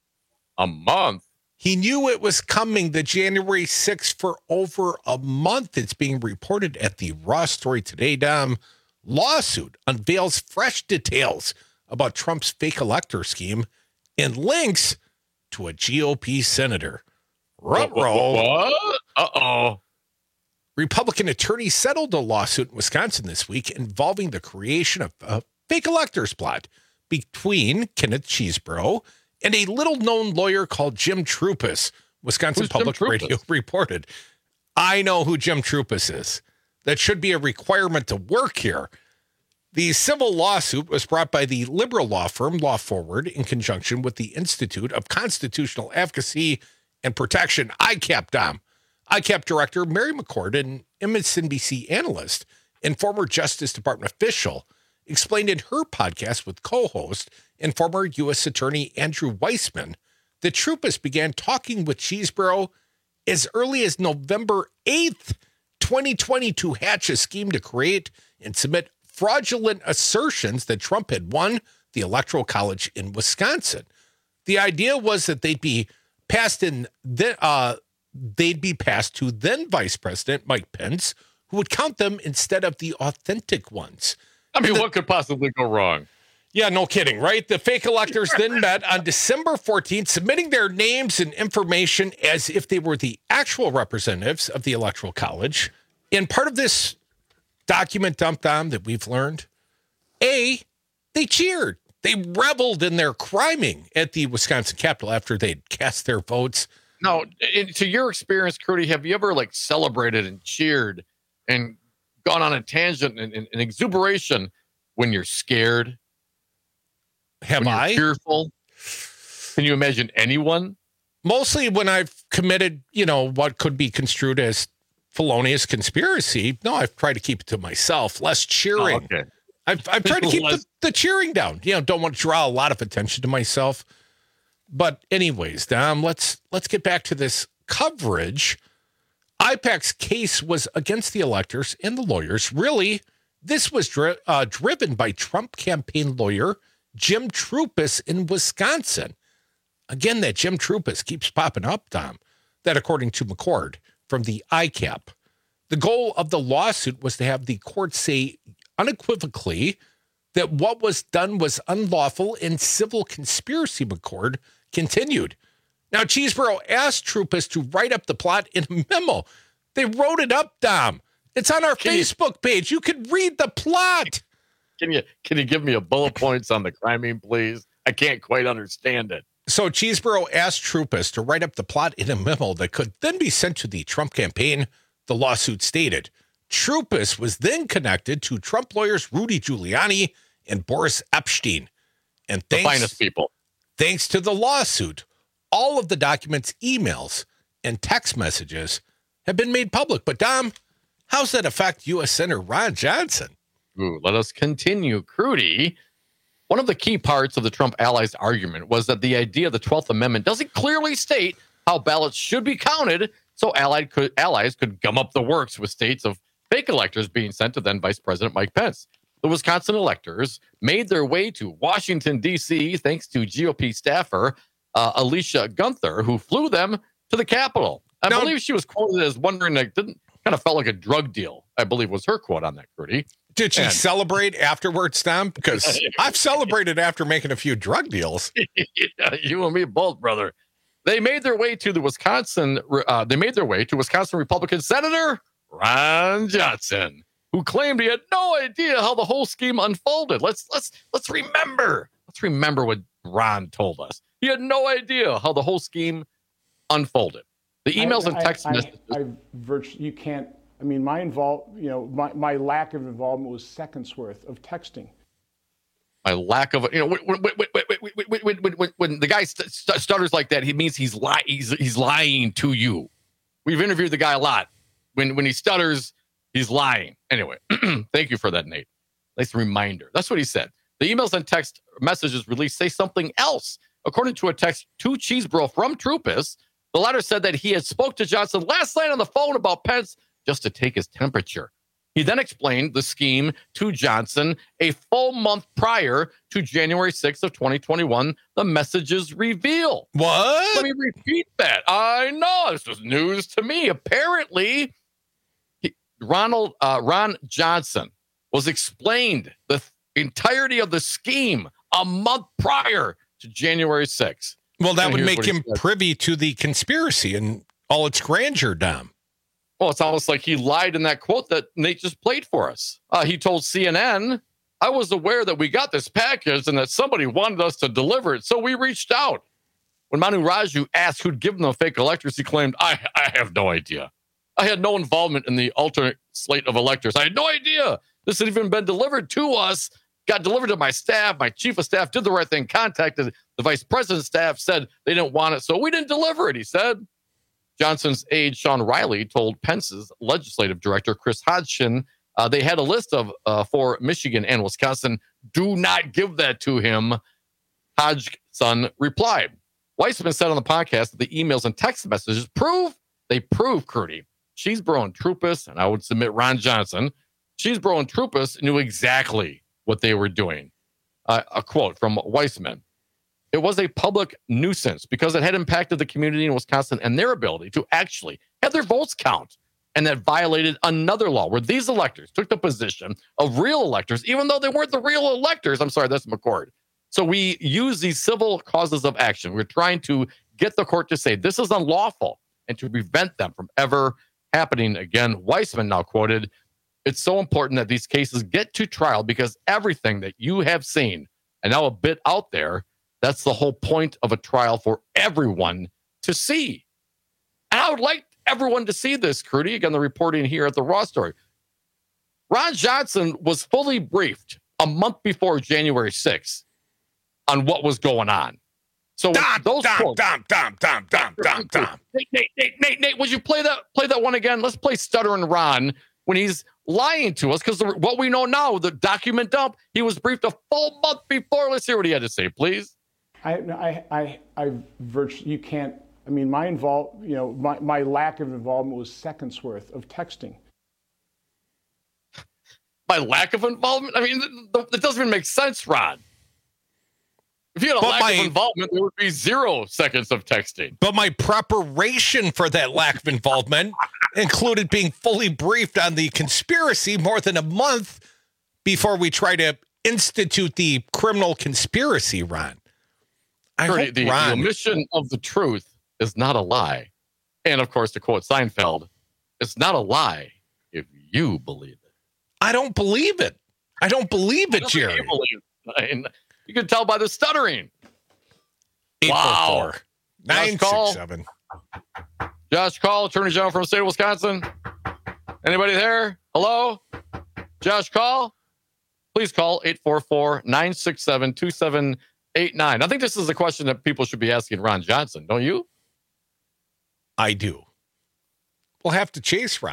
A month? He knew it was coming, the January sixth, for over a month. It's being reported at the Raw Story Today. Dom, lawsuit unveils fresh details about Trump's fake elector scheme and links to a G O P senator. Ruh-roh. What? Uh-oh. Republican attorneys settled a lawsuit in Wisconsin this week involving the creation of a fake electors plot between Kenneth Cheesebro and a little-known lawyer called Jim Troupis, Wisconsin Who's Public Radio reported. I know who Jim Troupis is. That should be a requirement to work here. The civil lawsuit was brought by the liberal law firm Law Forward in conjunction with the Institute of Constitutional Advocacy and Protection, I C A P, Dom. I C A P Director Mary McCord, an M S N B C analyst and former Justice Department official, explained in her podcast with co-host and former U S Attorney Andrew Weissman that Troupis began talking with Cheesebro as early as November eighth, twenty twenty, to hatch a scheme to create and submit fraudulent assertions that Trump had won the Electoral College in Wisconsin. The idea was that they'd be passed in the, uh, they'd be passed to then Vice President Mike Pence, who would count them instead of the authentic ones. I mean, the, what could possibly go wrong? Yeah, no kidding, right? The fake electors then met on December fourteenth, submitting their names and information as if they were the actual representatives of the Electoral College. And part of this document dumped on that we've learned, A, they cheered. They reveled in their criming at the Wisconsin Capitol after they'd cast their votes. Now, in, to your experience, Curdy, have you ever like celebrated and cheered and gone on a tangent and, and, and exuberation when you're scared? Have when I? You're fearful? Can you imagine anyone? Mostly when I've committed, you know, what could be construed as felonious conspiracy. No, I've tried to keep it to myself. Less cheering. Oh, okay. I've, I've tried to keep the, the cheering down. You know, don't want to draw a lot of attention to myself. But anyways, Dom, let's let's get back to this coverage. I PAC's case was against the electors and the lawyers. Really, this was dri- uh, driven by Trump campaign lawyer Jim Troupis in Wisconsin. Again, that Jim Troupis keeps popping up, Dom. That according to McCord from the I C A P. The goal of the lawsuit was to have the court say unequivocally that what was done was unlawful and civil conspiracy, McCord continued. Now, Cheesebro asked Troupis to write up the plot in a memo. They wrote it up, Dom. It's on our can Facebook you, page. You can read the plot. Can you can you give me a bullet points on the criming, please? I can't quite understand it. So Cheesebro asked Troupis to write up the plot in a memo that could then be sent to the Trump campaign, the lawsuit stated. Troupis was then connected to Trump lawyers Rudy Giuliani and Boris Epshteyn. And thanks, the finest people. Thanks to the lawsuit, all of the documents, emails, and text messages have been made public. But Dom, How's that affect U S Senator Ron Johnson? Ooh, let us continue. Crudy, one of the key parts of the Trump allies' argument was that the idea of the twelfth Amendment doesn't clearly state how ballots should be counted, so allied could, allies could gum up the works with states of fake electors being sent to then Vice President Mike Pence. The Wisconsin electors made their way to Washington, D C, thanks to G O P staffer uh, Alicia Gunther, who flew them to the Capitol. I now, believe she was quoted as wondering, like, didn't kind of felt like a drug deal, I believe was her quote on that, Crudy. Did she and, afterwards, afterwards, Tom? Because I've celebrated after making a few drug deals. Yeah, you and me both, brother. They made their way to the Wisconsin. Uh, they made their way to Wisconsin Republican Senator Ron Johnson, who claimed he had no idea how the whole scheme unfolded. Let's let's let's remember. Let's remember what Ron told us. He had no idea how the whole scheme unfolded. The emails I, and text I, messages. I, I virtually, you can't. I mean, my involve. You know, my, my lack of involvement was seconds worth of texting. My lack of, you know, when, when, when, when, when, when, when the guy st- st- stutters like that, he means he's li- he's he's lying to you. We've interviewed the guy a lot. When when he stutters, he's lying. Anyway, thank you for that, Nate. Nice reminder. That's what he said. The emails and text messages released say something else. According to a text to Cheesebro from Troopus, the latter said that he had spoke to Johnson last night on the phone about Pence just to take his temperature. He then explained the scheme to Johnson a full month prior to January sixth of twenty twenty-one, the messages reveal. What? Let me repeat that. I know, this was news to me. Apparently, he, Ronald uh, Ron Johnson was explained the entirety of the scheme a month prior to January sixth. Well, that and would make him said. privy to the conspiracy and all its grandeur, Dom. Well, it's almost like he lied in that quote that Nate just played for us. Uh, he told C N N, I was aware that we got this package and that somebody wanted us to deliver it, so we reached out. When Manu Raju asked who'd given them fake electors, he claimed, I, I have no idea. I had no involvement in the alternate slate of electors. I had no idea this had even been delivered to us, got delivered to my staff. My chief of staff did the right thing, contacted the vice president's staff, said they didn't want it, so we didn't deliver it, he said. Johnson's aide, Sean Riley, told Pence's legislative director, Chris Hodgson, uh, they had a list of uh, for Michigan and Wisconsin. Do not give that to him. Hodgson replied. Weissman said on the podcast that the emails and text messages prove, they prove, Crudy, Cheesebro and Troopus, and I would submit Ron Johnson, Cheesebro and Troopus knew exactly what they were doing. Uh, a quote from Weissman. It was a public nuisance because it had impacted the community in Wisconsin and their ability to actually have their votes count. And that violated another law where these electors took the position of real electors, even though they weren't the real electors. I'm sorry, that's McCord. So we use these civil causes of action. We're trying to get the court to say this is unlawful and to prevent them from ever happening again. Weissman now quoted, it's so important that these cases get to trial because everything that you have seen and now a bit out there, that's the whole point of a trial for everyone to see. And I would like everyone to see this, Crudy. Again, the reporting here at the Raw Story. Ron Johnson was fully briefed a month before January sixth on what was going on. So Dom, those Dom, quotes, Dom, Dom, Dom, Dom, Dom, Dom. Nate, Nate, Nate, Nate, Nate, would you play that play that one again? Let's play Stuttering Ron when he's lying to us, because what we know now, the document dump, he was briefed a full month before. Let's hear what he had to say, please. I, I, I, I virtually, you can't, I mean, my involve, you know, my, my lack of involvement was seconds worth of texting. My lack of involvement? I mean, it doesn't even make sense, Ron. If you had a But lack my- of involvement, there would be zero seconds of texting. But my preparation for that lack of involvement included being fully briefed on the conspiracy more than a month before we try to institute the criminal conspiracy, Ron. I Bernie, hope the, the Ron, omission of the truth is not a lie. And of course, to quote Seinfeld, it's not a lie if you believe it. I don't believe it. I don't believe it, I don't think Jerry. You, believe it. And you can tell by the stuttering. eight four four, nine six Call. seven. Josh Call, Attorney General from the state of Wisconsin. Anybody there? Hello? Josh Call? Please call eight four four, nine six seven, two seven eight nine. I think this is a question that people should be asking Ron Johnson, don't you? I do. We'll have to chase Ron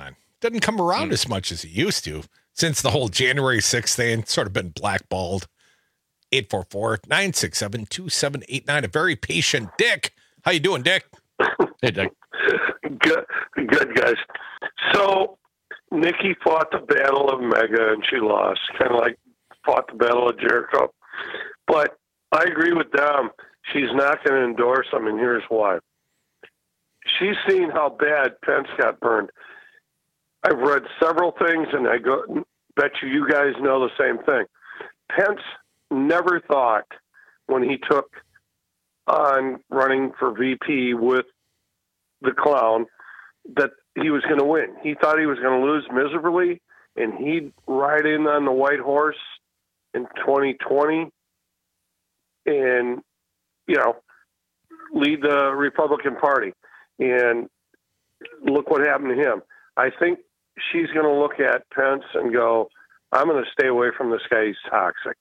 Doesn't come around mm. as much as he used to since the whole January sixth thing. Sort of been blackballed. eight four four, nine six seven, two seven eight nine. A very patient Dick. How you doing, Dick? Hey, Dick. Good, good, guys. So Nikki fought the Battle of Mega and she lost, kind of like fought the Battle of Jericho. But I agree with Dom. She's not going to endorse him, and here's why. She's seen how bad Pence got burned. I've read several things, and I go, bet you you guys know the same thing. Pence never thought when he took on running for V P with the clown that he was going to win. He thought he was going to lose miserably, and he'd ride in on the white horse in twenty twenty and, you know, lead the Republican Party. And look what happened to him. I think she's going to look at Pence and go, I'm going to stay away from this guy. He's toxic.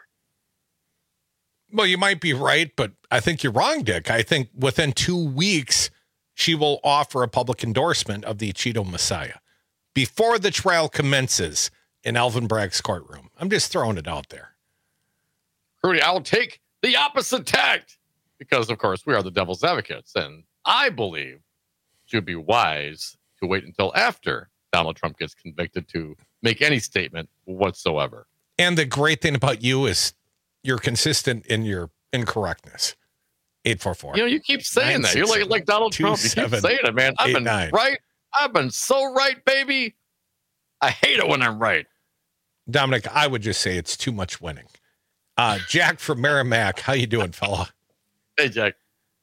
Well, you might be right, but I think you're wrong, Dick. I think within two weeks, she will offer a public endorsement of the Cheeto Messiah before the trial commences in Alvin Bragg's courtroom. I'm just throwing it out there. Rudy, I'll take the opposite tact because, of course, we are the devil's advocates. And I believe it would be wise to wait until after Donald Trump gets convicted to make any statement whatsoever. And the great thing about you is you're consistent in your incorrectness. eight four four. You know, you keep saying that. You're like like Donald Trump. You keep saying it, man. I've been right. I've been so right, baby. I hate it when I'm right. Dominic, I would just say it's too much winning. Uh, Jack from Merrimack, how you doing, fella? Hey, Jack.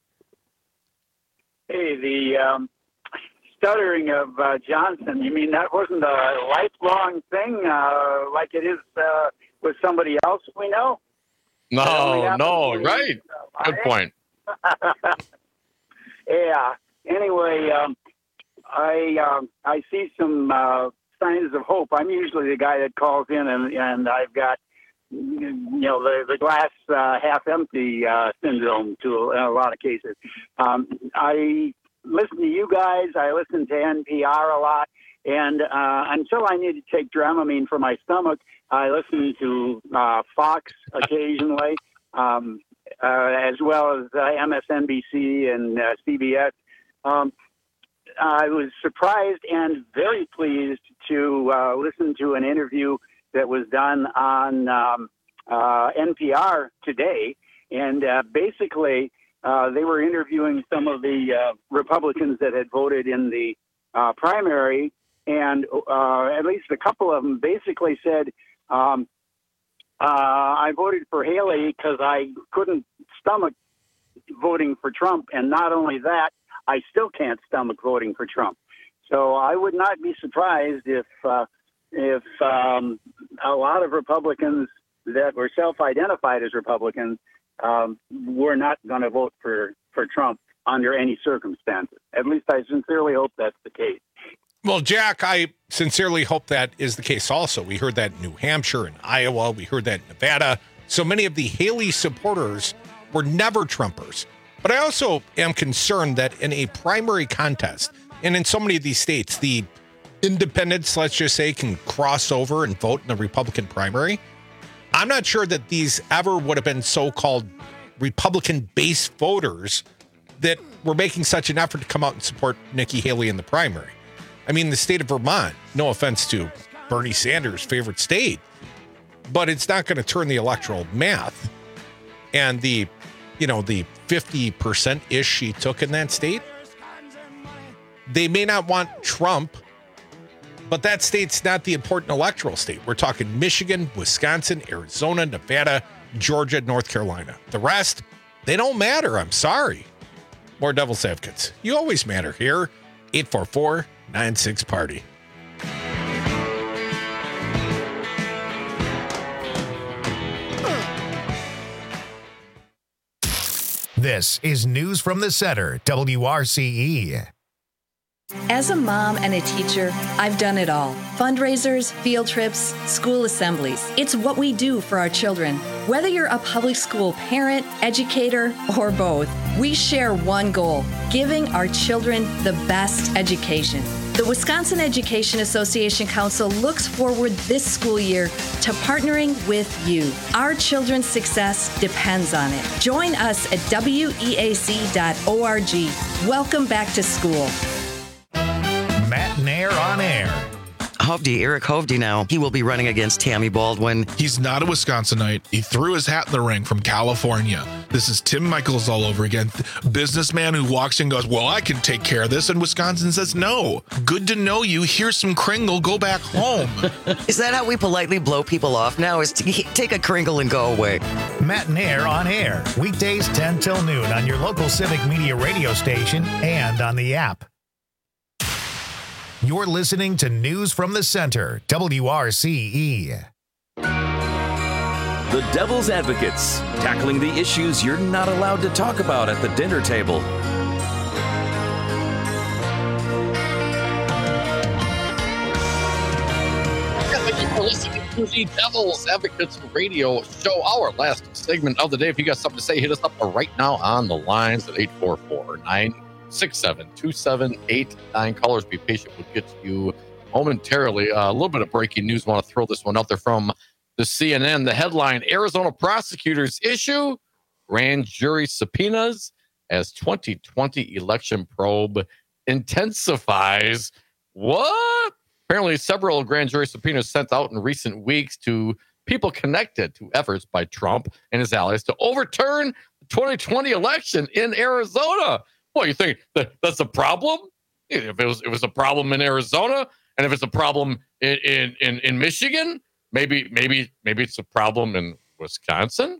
Hey, the um, stuttering of uh, Johnson, you mean that wasn't a lifelong thing uh, like it is uh, with somebody else we know? No, no, right. Good point. Yeah. Anyway, um, I um, I see some uh, signs of hope. I'm usually the guy that calls in, and, and I've got you know the the glass uh, half empty uh, syndrome to in a lot of cases. Um, I listen to you guys. I listen to N P R a lot, and uh, until I need to take Dramamine for my stomach, I listen to uh, Fox occasionally. Um, Uh, as well as uh, M S N B C and uh, C B S. Um, I was surprised and very pleased to uh, listen to an interview that was done on um, uh, N P R today. And uh, basically, uh, they were interviewing some of the uh, Republicans that had voted in the uh, primary. And uh, at least a couple of them basically said, um, Uh, I voted for Haley because I couldn't stomach voting for Trump. And not only that, I still can't stomach voting for Trump. So I would not be surprised if uh, if um, a lot of Republicans that were self-identified as Republicans um, were not going to vote for, for Trump under any circumstances. At least I sincerely hope that's the case. Well, Jack, I sincerely hope that is the case also. We heard that in New Hampshire and Iowa. We heard that in Nevada. So many of the Haley supporters were never Trumpers. But I also am concerned that in a primary contest, and in so many of these states, the independents, let's just say, can cross over and vote in the Republican primary. I'm not sure that these ever would have been so-called Republican-based voters that were making such an effort to come out and support Nikki Haley in the primary. I mean, the state of Vermont, no offense to Bernie Sanders' favorite state, but it's not going to turn the electoral math. And the, you know, the fifty percent-ish she took in that state, they may not want Trump, but that state's not the important electoral state. We're talking Michigan, Wisconsin, Arizona, Nevada, Georgia, North Carolina. The rest, they don't matter. I'm sorry. More Devil's Advocates. You always matter here. eight four four, nine six party. This is News from the Center, W R C E. As a mom and a teacher, I've done it all. Fundraisers, field trips, school assemblies. It's what we do for our children. Whether you're a public school parent, educator, or both, we share one goal: giving our children the best education. The Wisconsin Education Association Council looks forward this school year to partnering with you. Our children's success depends on it. Join us at W E A C dot org. Welcome back to school. Matt Nair on air. Hovde, Eric Hovde now, he will be running against Tammy Baldwin. He's not a Wisconsinite. He threw his hat in the ring from California. This is Tim Michaels all over again. Businessman who walks in and goes, well, I can take care of this. And Wisconsin says, no. Good to know you. Here's some Kringle. Go back home. Is that how we politely blow people off now? Is to take a Kringle and go away? Matt Nair on air. Weekdays ten till noon on your local Civic Media radio station and on the app. You're listening to News from the Center, W R C E. The Devil's Advocates, tackling the issues you're not allowed to talk about at the dinner table. Thank you for listening to the Devil's Advocates Radio Show, our last segment of the day. If you got something to say, hit us up right now on the lines at eight four four, nine six seven, two seven eight nine. Callers, be patient. We'll get to you momentarily. Uh, a little bit of breaking news. Want to throw this one out there from the C N N. The headline, Arizona prosecutors issue grand jury subpoenas as twenty twenty election probe intensifies. What? Apparently, several grand jury subpoenas sent out in recent weeks to people connected to efforts by Trump and his allies to overturn the twenty twenty election in Arizona. Well, you think that that's a problem? If it was, it was a problem in Arizona, and if it's a problem in in, in, in Michigan, maybe maybe maybe it's a problem in Wisconsin.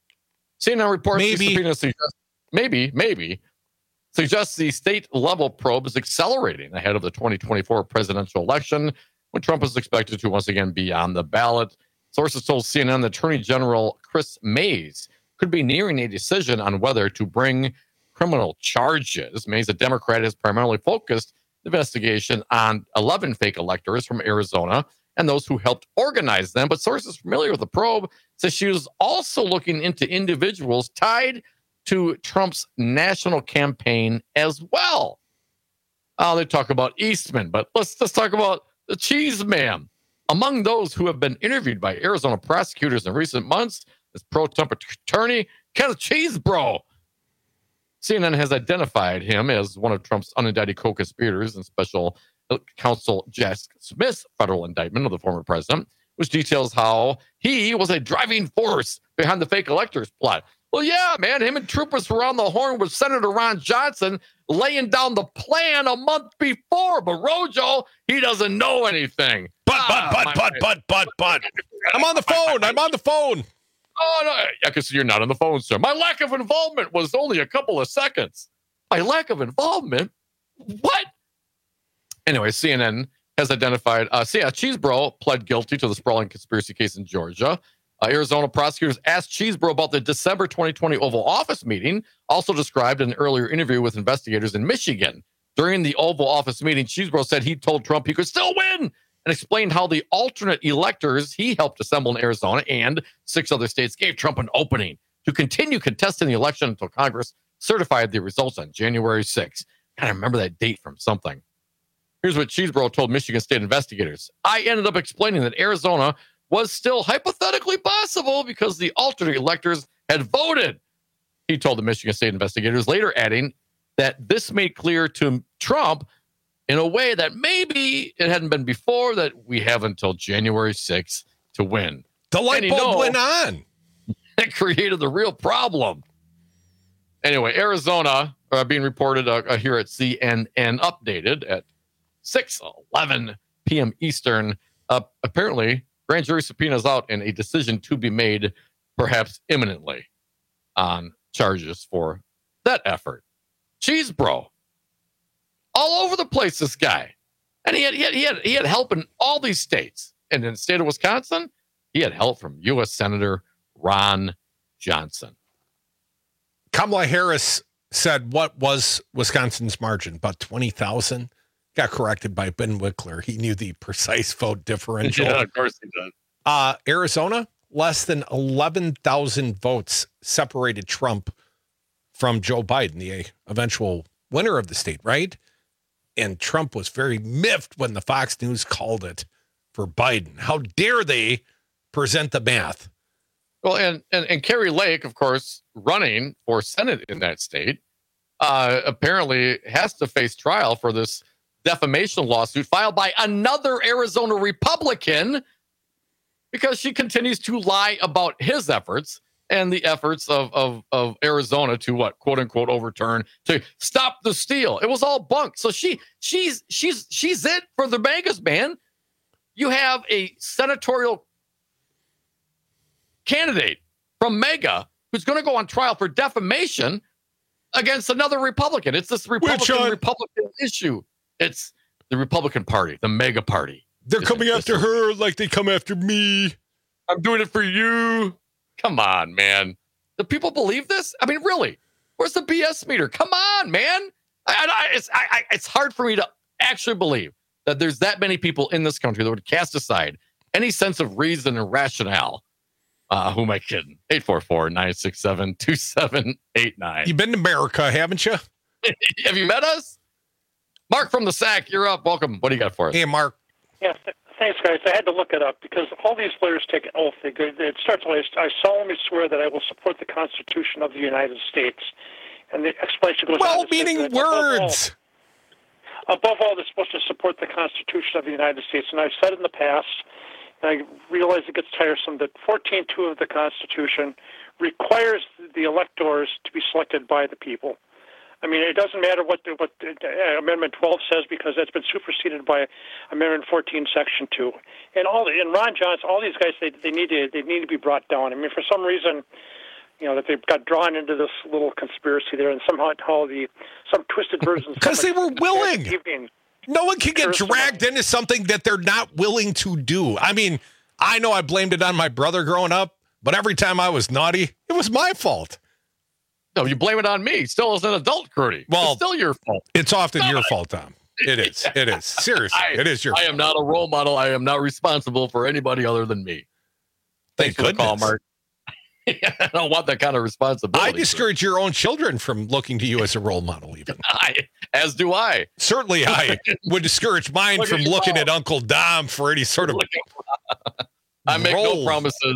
C N N reports maybe subpoena suggests, maybe maybe suggests the state level probe is accelerating ahead of the twenty twenty-four presidential election, when Trump is expected to once again be on the ballot. Sources told C N N that Attorney General Chris Mays could be nearing a decision on whether to bring criminal charges. Mays, a Democrat, has primarily focused the investigation on eleven fake electors from Arizona and those who helped organize them. But sources familiar with the probe say she was also looking into individuals tied to Trump's national campaign as well. Oh, they talk about Eastman, but let's let's talk about the Cheese Man. Among those who have been interviewed by Arizona prosecutors in recent months is pro-Trump attorney Kenneth Chesebro. C N N has identified him as one of Trump's unindicted co-conspirators in special counsel Jack Smith's federal indictment of the former president, which details how he was a driving force behind the fake electors plot. Well, yeah, man, him and troopers were on the horn with Senator Ron Johnson laying down the plan a month before. But Rojo, he doesn't know anything. But, but, but, but, but, but, but. I'm on the phone. I'm on the phone. Oh, no, I can see you're not on the phone, sir. My lack of involvement was only a couple of seconds. My lack of involvement? What? Anyway, C N N has identified, uh, see, uh, Chesebro pled guilty to the sprawling conspiracy case in Georgia. Uh, Arizona prosecutors asked Chesebro about the December twenty twenty Oval Office meeting, also described in an earlier interview with investigators in Michigan. During the Oval Office meeting, Chesebro said he told Trump he could still win, and explained how the alternate electors he helped assemble in Arizona and six other states gave Trump an opening to continue contesting the election until Congress certified the results on January sixth. I remember that date from something. Here's what Chesebro told Michigan state investigators. I ended up explaining that Arizona was still hypothetically possible because the alternate electors had voted. He told the Michigan state investigators, later adding that this made clear to Trump in a way that maybe it hadn't been before, that we have until January sixth to win. The light bulb went on. That created the real problem. Anyway, Arizona uh, being reported uh, here at C N N, updated at six eleven p.m. Eastern. Uh, apparently, grand jury subpoenas out and a decision to be made perhaps imminently on charges for that effort. Chesebro. All over the place, this guy. And he had, he had, he had, he had help in all these states. And in the state of Wisconsin, he had help from U S Senator Ron Johnson. Kamala Harris said, what was Wisconsin's margin? About twenty thousand? Got corrected by Ben Wickler. He knew the precise vote differential. Yeah, of course he did. Uh, Arizona, less than eleven thousand votes separated Trump from Joe Biden, the eventual winner of the state, right? And Trump was very miffed when the Fox News called it for Biden. How dare they present the math? Well, and, and, and Carrie Lake, of course, running for Senate in that state, uh, apparently has to face trial for this defamation lawsuit filed by another Arizona Republican because she continues to lie about his efforts and the efforts of, of, of Arizona to what, quote unquote, overturn, to stop the steal. It was all bunk. So she she's she's she's it for the Vegas, man. You have a senatorial candidate from MAGA who's going to go on trial for defamation against another Republican. It's this Republican Which, uh, Republican issue. It's the Republican Party, the MAGA Party. They're coming after her like they come after me. I'm doing it for you. Come on, man. Do people believe this? I mean, really? Where's the B S meter? Come on, man. I, I, it's, I, I, it's hard for me to actually believe that there's that many people in this country that would cast aside any sense of reason and rationale. Uh, who am I kidding? eight four four, nine six seven, two seven eight nine. You've been to America, haven't you? Have you met us? Mark from the S A C, you're up. Welcome. What do you got for us? Hey, Mark. Yeah, th- thanks, guys. I had to look it up because all these lawyers take an oath. They go, it starts with, I solemnly swear that I will support the Constitution of the United States. And the explanation goes on to say Well-meaning that above words. all- Above all, they're supposed to support the Constitution of the United States. And I've said in the past, and I realize it gets tiresome, that fourteen two of the Constitution requires the electors to be selected by the people. I mean, it doesn't matter what the, what the, uh, Amendment twelve says because that's been superseded by Amendment fourteen, Section two. And all the, and Ron Johnson, all these guys, they they need to they need to be brought down. I mean, for some reason, you know, that they've got drawn into this little conspiracy there, and somehow how the some twisted versions because they were willing. Evening. No one can get dragged into something that they're not willing to do. I mean, I know I blamed it on my brother growing up, but every time I was naughty, it was my fault. No, you blame it on me. Still as an adult, Curdy. Well, it's still your fault. It's often No, your I- fault, Tom. It is. It is. Seriously, I, it is your I fault. am not a role model. I am not responsible for anybody other than me. Thank Thanks for the call, goodness. Mark. I don't want that kind of responsibility. I discourage your own children from looking to you as a role model, even. I, as do I. Certainly, I would discourage mine Look from at you looking all. at Uncle Dom for any sort of. I make no role. promises.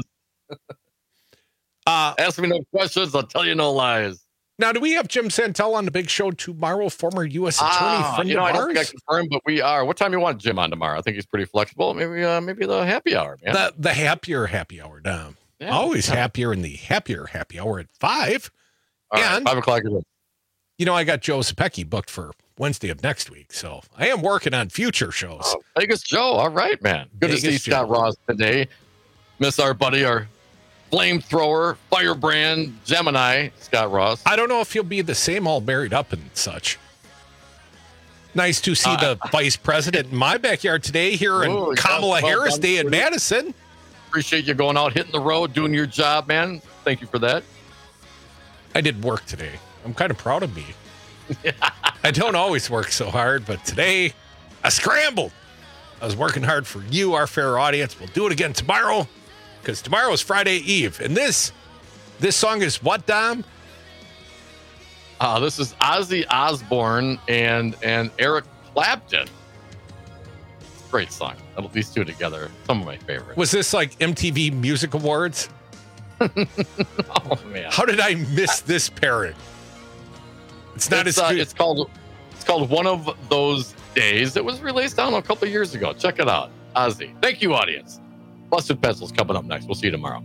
Uh, Ask me no questions. I'll tell you no lies. Now, do we have Jim Santel on the big show tomorrow? Former U S attorney, Ah, friend you know, of I don't think I ours? confirmed, but we are. What time you want Jim on tomorrow? I think he's pretty flexible. Maybe, uh, maybe the happy hour, man. The, the happier happy hour, Dom. Yeah. Always happier in the happier happy hour at five. All right, and five o'clock it is. you know, I got Joe Sapecki booked for Wednesday of next week, so I am working on future shows. Oh, Vegas Joe. All right, man. Good Vegas to see Scott Joe. Ross today. Miss our buddy, our flamethrower, firebrand, Gemini, Scott Ross. I don't know if he'll be the same, all married up and such. Nice to see Uh, the vice president in my backyard today here Whoa, in yes, Kamala well Harris done, Day in Rudy. Madison. Appreciate you going out, hitting the road, doing your job, man. Thank you for that. I did work today. I'm kind of proud of me. I don't always work so hard, but today I scrambled. I was working hard for you, our fair audience. We'll do it again tomorrow because tomorrow is Friday Eve. And this this song is what, Dom? Uh, this is Ozzy Osbourne and and Eric Clapton. Great song. These two together, some of my favorites. Was this like M T V Music Awards? Oh man, How did I miss this pairing? It's not it's, as uh, good. it's called it's called One of Those Days. It was released, I don't know, a couple of years ago. Check it out. Ozzy. Thank you, audience. Busted Pencils coming up next. We'll see you tomorrow.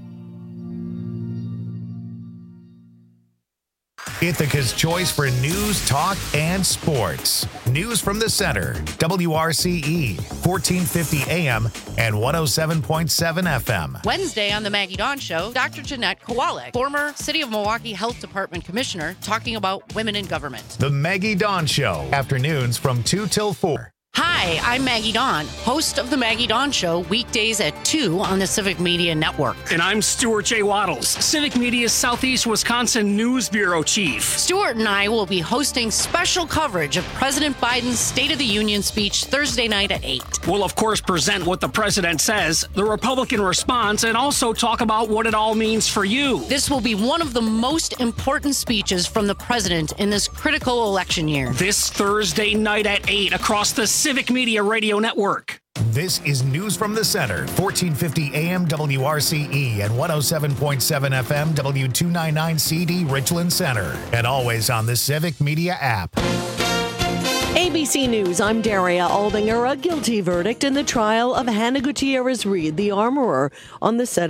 Ithaca's choice for news, talk, and sports. News from the center. W R C E, fourteen fifty A M and one oh seven point seven F M. Wednesday on the Maggie Dawn Show, Doctor Jeanette Kowalik, former City of Milwaukee Health Department Commissioner, talking about women in government. The Maggie Dawn Show. Afternoons from two till four. Hi, I'm Maggie Dawn, host of The Maggie Dawn Show, weekdays at two on the Civic Media Network. And I'm Stuart J. Waddles, Civic Media's Southeast Wisconsin News Bureau Chief. Stuart and I will be hosting special coverage of President Biden's State of the Union speech Thursday night at eight. We'll, of course, present what the president says, the Republican response, and also talk about what it all means for you. This will be one of the most important speeches from the president in this critical election year. This Thursday night at eight across the Civic Media Radio Network. This is News from the Center, fourteen fifty A M W R C E and one oh seven point seven F M W two ninety-nine C D Richland Center. And always on the Civic Media app. A B C News, I'm Daria Aldinger. A guilty verdict in the trial of Hannah Gutierrez Reed, the armorer on the set